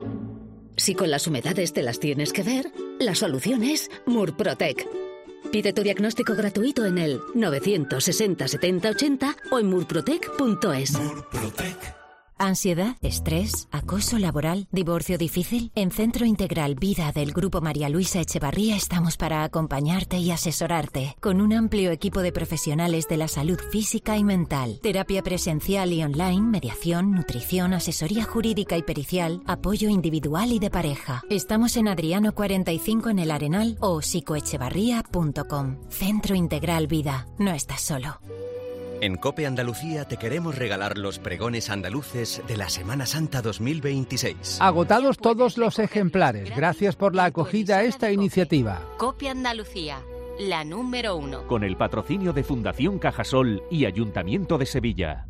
Si con las humedades te las tienes que ver, la solución es Murprotec. Pide tu diagnóstico gratuito en el novecientos sesenta setenta ochenta o en murprotec punto es. Murprotec. ¿Ansiedad, estrés, acoso laboral, divorcio difícil? En Centro Integral Vida del Grupo María Luisa Echevarría estamos para acompañarte y asesorarte, con un amplio equipo de profesionales de la salud física y mental, terapia presencial y online, mediación, nutrición, asesoría jurídica y pericial, apoyo individual y de pareja. Estamos en Adriano cuarenta y cinco en El Arenal o psicoechevarría punto com. Centro Integral Vida. No estás solo. En COPE Andalucía te queremos regalar los pregones andaluces de la Semana Santa dos mil veintiséis. Agotados todos los ejemplares. Gracias por la acogida a esta iniciativa. COPE Andalucía, la número uno. Con el patrocinio de Fundación Cajasol y Ayuntamiento de Sevilla.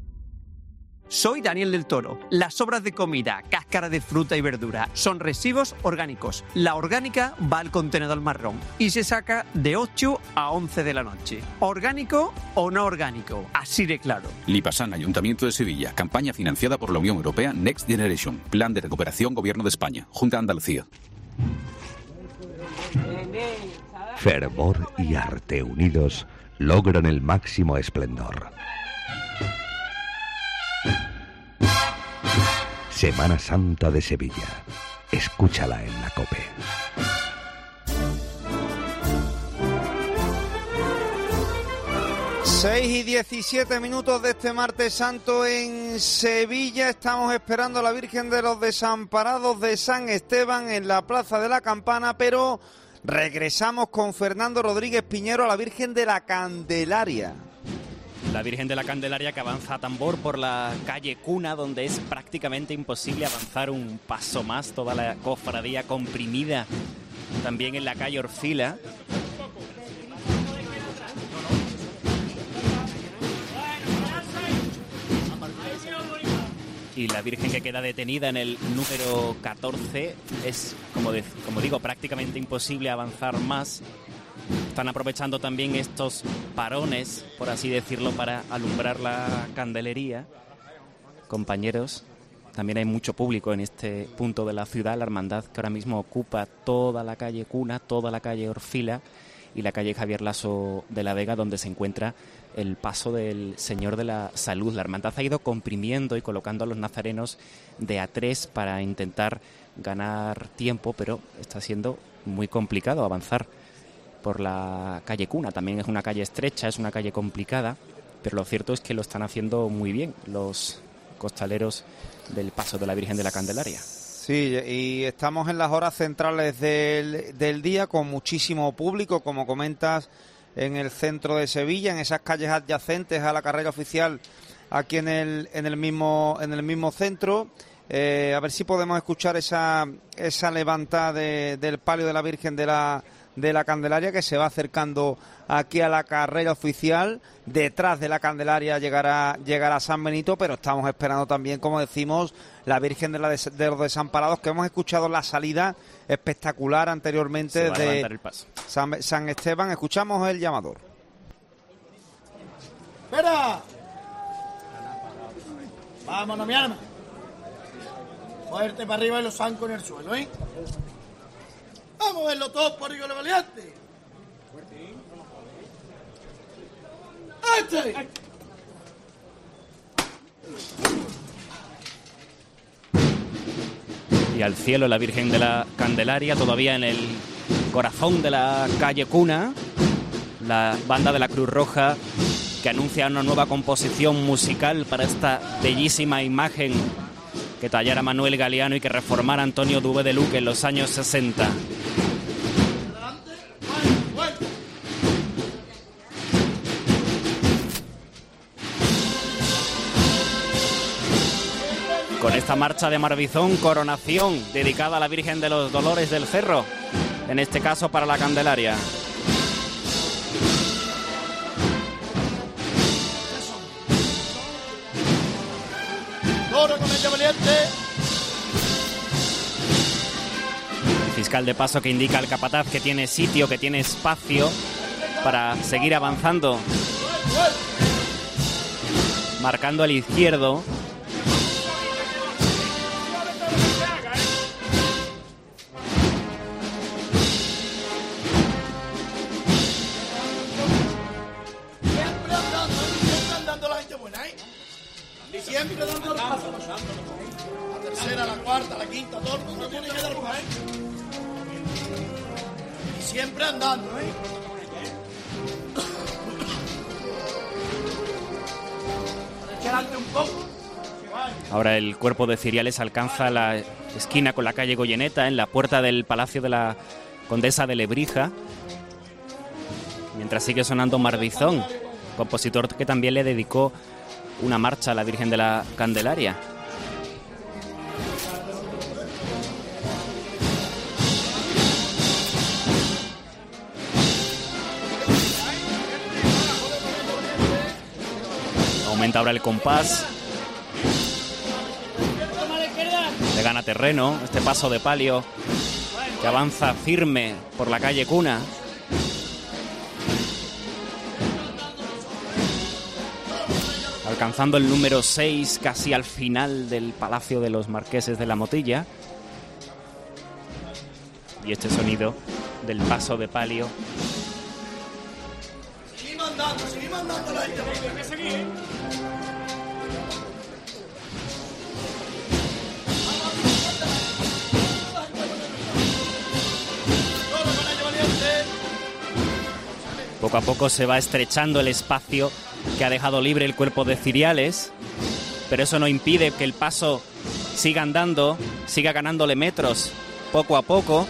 Soy Daniel del Toro. Las sobras de comida, cáscara de fruta y verdura son residuos orgánicos. La orgánica va al contenedor marrón y se saca de ocho a once de la noche. ¿Orgánico o no orgánico? Así de claro. Lipasan, Ayuntamiento de Sevilla. Campaña financiada por la Unión Europea Next Generation. Plan de recuperación Gobierno de España. Junta de Andalucía. Fervor y arte unidos logran el máximo esplendor. Semana Santa de Sevilla. Escúchala en la COPE. seis y diecisiete minutos de este martes santo en Sevilla. Estamos esperando a la Virgen de los Desamparados de San Esteban en la Plaza de la Campana, pero regresamos con Fernando Rodríguez Piñero a la Virgen de la Candelaria. La Virgen de la Candelaria que avanza a tambor por la calle Cuna, donde es prácticamente imposible avanzar un paso más. Toda la cofradía comprimida también en la calle Orfila. Y la Virgen que queda detenida en el número catorce. Es, como, de, como digo, prácticamente imposible avanzar más. Están aprovechando también estos parones, por así decirlo, para alumbrar la candelería. Compañeros, también hay mucho público en este punto de la ciudad. La hermandad que ahora mismo ocupa toda la calle Cuna, toda la calle Orfila y la calle Javier Laso de la Vega, donde se encuentra el paso del Señor de la Salud. La hermandad ha ido comprimiendo y colocando a los nazarenos de a tres para intentar ganar tiempo, pero está siendo muy complicado avanzar por la calle Cuna. También es una calle estrecha, es una calle complicada, pero lo cierto es que lo están haciendo muy bien los costaleros del paso de la Virgen de la Candelaria. Sí, y estamos en las horas centrales del, del día con muchísimo público, como comentas, en el centro de Sevilla, en esas calles adyacentes a la carrera oficial, aquí en el, en el mismo, en el mismo centro. Eh, a ver si podemos escuchar esa, esa levantada de, del palio de la Virgen de la de la Candelaria, que se va acercando aquí a la carrera oficial. Detrás de la Candelaria llegará, llegará San Benito, pero estamos esperando también, como decimos, la Virgen de, la de, de los Desamparados, que hemos escuchado la salida espectacular anteriormente de el paso. San, San Esteban. Escuchamos el llamador. ¡Espera! Vámonos, mi alma. Fuerte para arriba y los zancos en el suelo, ¿eh? Vamos a verlo todo por Rigo de Valiente. este! Y al cielo la Virgen de la Candelaria, todavía en el corazón de la calle Cuna, la banda de la Cruz Roja que anuncia una nueva composición musical para esta bellísima imagen que tallara Manuel Galeano y que reformara Antonio Dubé de Luque en los años sesenta. Con esta marcha de Marbizón, coronación dedicada a la Virgen de los Dolores del Cerro, en este caso para la Candelaria. Toro con ella valiente. El fiscal de paso que indica al capataz que tiene sitio, que tiene espacio para seguir avanzando, marcando el izquierdo. Siempre dando el paso. La tercera, la cuarta, la quinta, todo, no tiene que dar más, ¿eh? Y siempre andando, ¿eh? Echarte un poco. Ahora el cuerpo de Ciriales alcanza la esquina con la calle Goyeneta, en la puerta del Palacio de la Condesa de Lebrija, mientras sigue sonando Marbizón, compositor que también le dedicó una marcha a la Virgen de la Candelaria. Aumenta ahora el compás. Le gana terreno este paso de palio que avanza firme por la calle Cuna. Alcanzando el número seis, casi al final del Palacio de los Marqueses de la Motilla. Y este sonido del paso de palio. Seguimos andando, seguimos andando la gente. Poco a poco se va estrechando el espacio que ha dejado libre el cuerpo de Ciriales, pero eso no impide que el paso siga andando, siga ganándole metros poco a poco.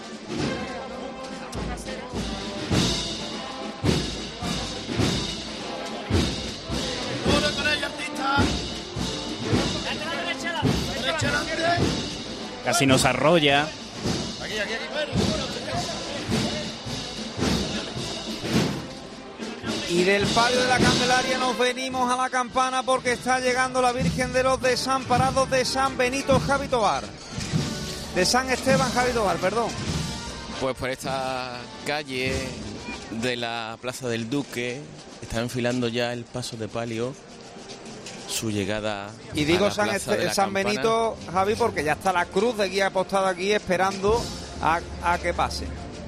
Casi nos arrolla. Aquí, aquí, aquí. Y del palio de la Candelaria nos venimos a la campana porque está llegando la Virgen de los Desamparados de San Benito, Javi Tobar. De San Esteban, Javi Tobar, perdón. Pues por esta calle de la Plaza del Duque está enfilando ya el paso de palio, su llegada. Y digo a la San, Plaza este, de la San Campana. Benito, Javi, porque ya está la cruz de guía apostada aquí esperando a, a que pase.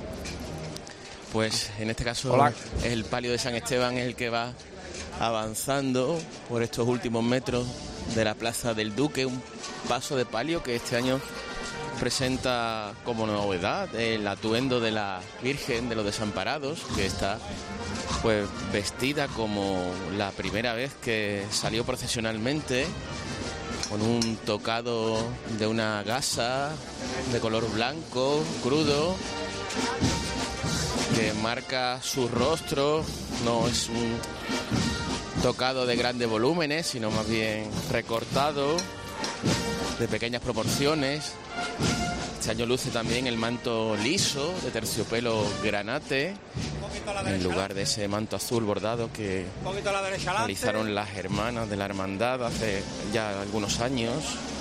Pues en este caso Hola. el palio de San Esteban es el que va avanzando por estos últimos metros de la Plaza del Duque, un paso de palio que este año presenta como novedad el atuendo de la Virgen de los Desamparados, que está pues vestida como la primera vez que salió procesionalmente, con un tocado de una gasa de color blanco, crudo, que marca su rostro. No es un tocado de grandes volúmenes, sino más bien recortado, de pequeñas proporciones. Este año luce también el manto liso de terciopelo granate, en lugar de ese manto azul bordado que realizaron las hermanas de la hermandad hace ya algunos años.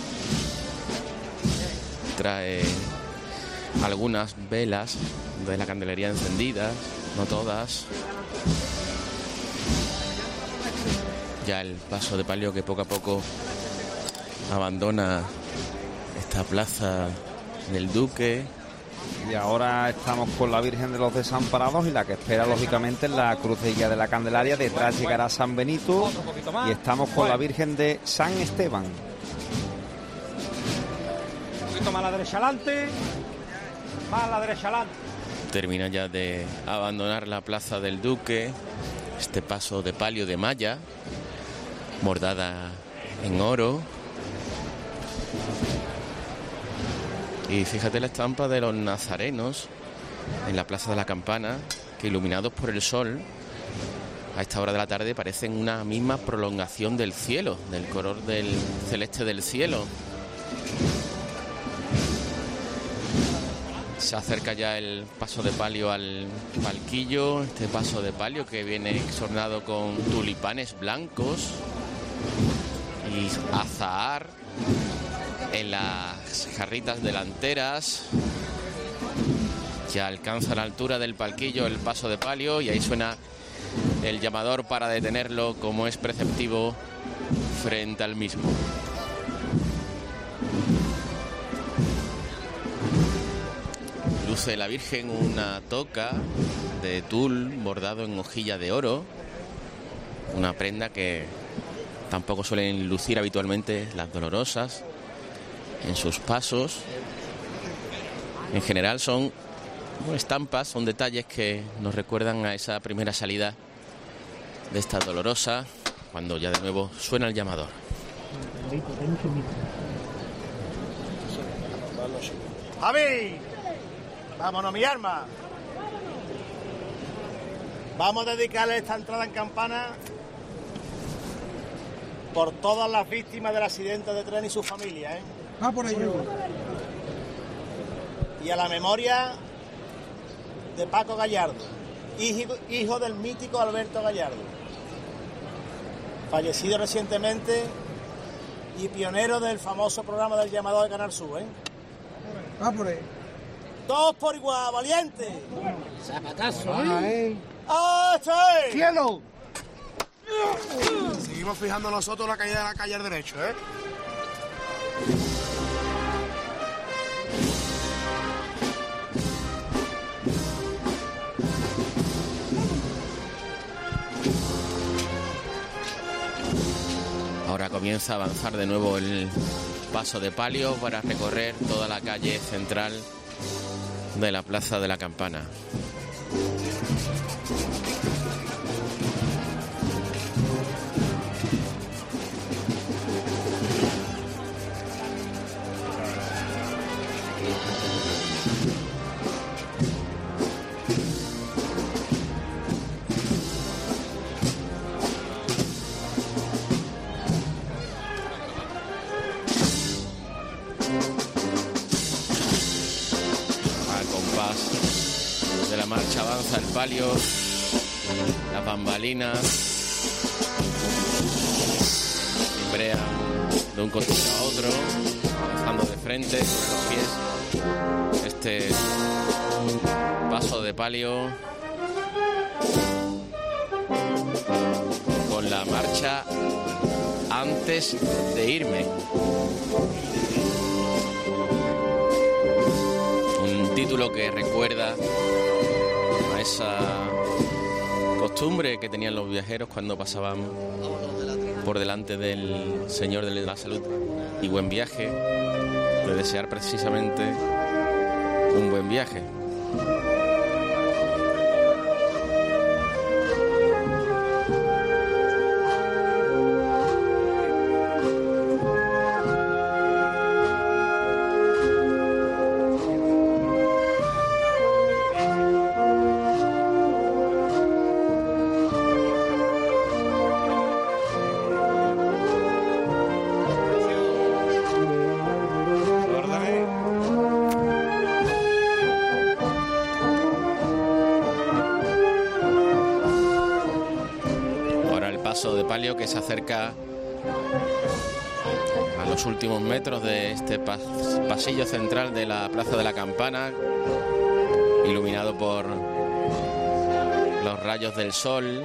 Trae algunas velas de la candelería encendidas, no todas. Ya el paso de palio que poco a poco abandona esta plaza del Duque, Y ahora estamos con la Virgen de los Desamparados y la que espera lógicamente es la Crucilla de la Candelaria. Detrás llegará San Benito y estamos con la Virgen de San Esteban. Un poquito más a la derecha adelante, más a la derecha adelante. Termina ya de abandonar la Plaza del Duque, este paso de palio de malla, bordada en oro. Y fíjate la estampa de los nazarenos en la Plaza de la Campana, que iluminados por el sol, a esta hora de la tarde parecen una misma prolongación del cielo, del color del celeste del cielo. Se acerca ya el paso de palio al palquillo, este paso de palio que viene exornado con tulipanes blancos y azahar en las jarritas delanteras. Ya alcanza la altura del palquillo el paso de palio y ahí suena el llamador para detenerlo, como es preceptivo, frente al mismo. Luce la Virgen una toca de tul bordado en hojilla de oro, una prenda que tampoco suelen lucir habitualmente las dolorosas en sus pasos. En general son estampas, son detalles que nos recuerdan a esa primera salida de esta dolorosa, cuando ya de nuevo suena el llamador. ¡Javi! ¡Vámonos, mi arma! Vamos a dedicarle esta entrada en campana por todas las víctimas del accidente de tren y su familia, ¿eh? Va por ello. Y a la memoria de Paco Gallardo, hijo, hijo del mítico Alberto Gallardo, fallecido recientemente y pionero del famoso programa del llamador de Canal Sur, ¿eh? Va por ahí. Todos por igual, valiente. Zapatazo, ¿eh? ¡Ah, sí! ¡Cielo! Seguimos fijando nosotros la caída de la calle al derecho, ¿eh? Ahora comienza a avanzar de nuevo el paso de palio para recorrer toda la calle central de la Plaza de la Campana. El palio, las bambalinas cimbrean de un costado a otro, avanzando de frente sobre los pies. Este paso de palio con la marcha antes de irme. Un título que recuerda esa costumbre que tenían los viajeros cuando pasaban por delante del Señor de la Salud y buen viaje, de desear precisamente un buen viaje. De palio que se acerca a los últimos metros de este pas pasillo central de la Plaza de la Campana, iluminado por los rayos del sol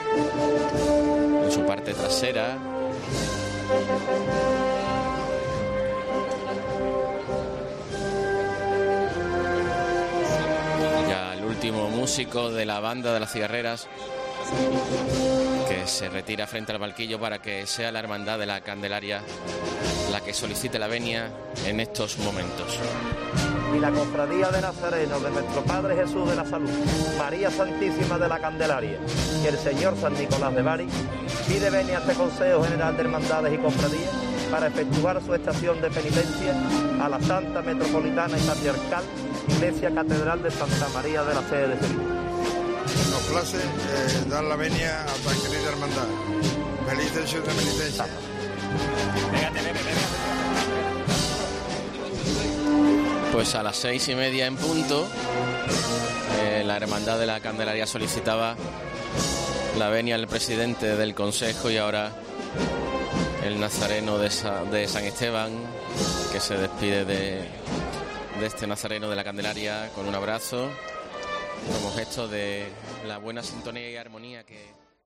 en su parte trasera. músicos de la banda de las cigarreras, que se retira frente al banquillo para que sea la Hermandad de la Candelaria la que solicite la venia en estos momentos. Y la Cofradía de Nazareno de nuestro Padre Jesús de la Salud, María Santísima de la Candelaria y el Señor San Nicolás de Bari pide venia a este Consejo General de Hermandades y Cofradías para efectuar su estación de penitencia a la Santa Metropolitana y Patriarcal Iglesia Catedral de Santa María de la Sede de Sevilla. Nos place eh, dar la venia a tan querida hermandad. Feliz estación de penitencia. Pues a las seis y media en punto, eh, la Hermandad de la Candelaria solicitaba la venia al presidente del Consejo y ahora el nazareno de, Sa- de San Esteban, que se despide de, de este nazareno de la Candelaria con un abrazo, como gesto de la buena sintonía y armonía que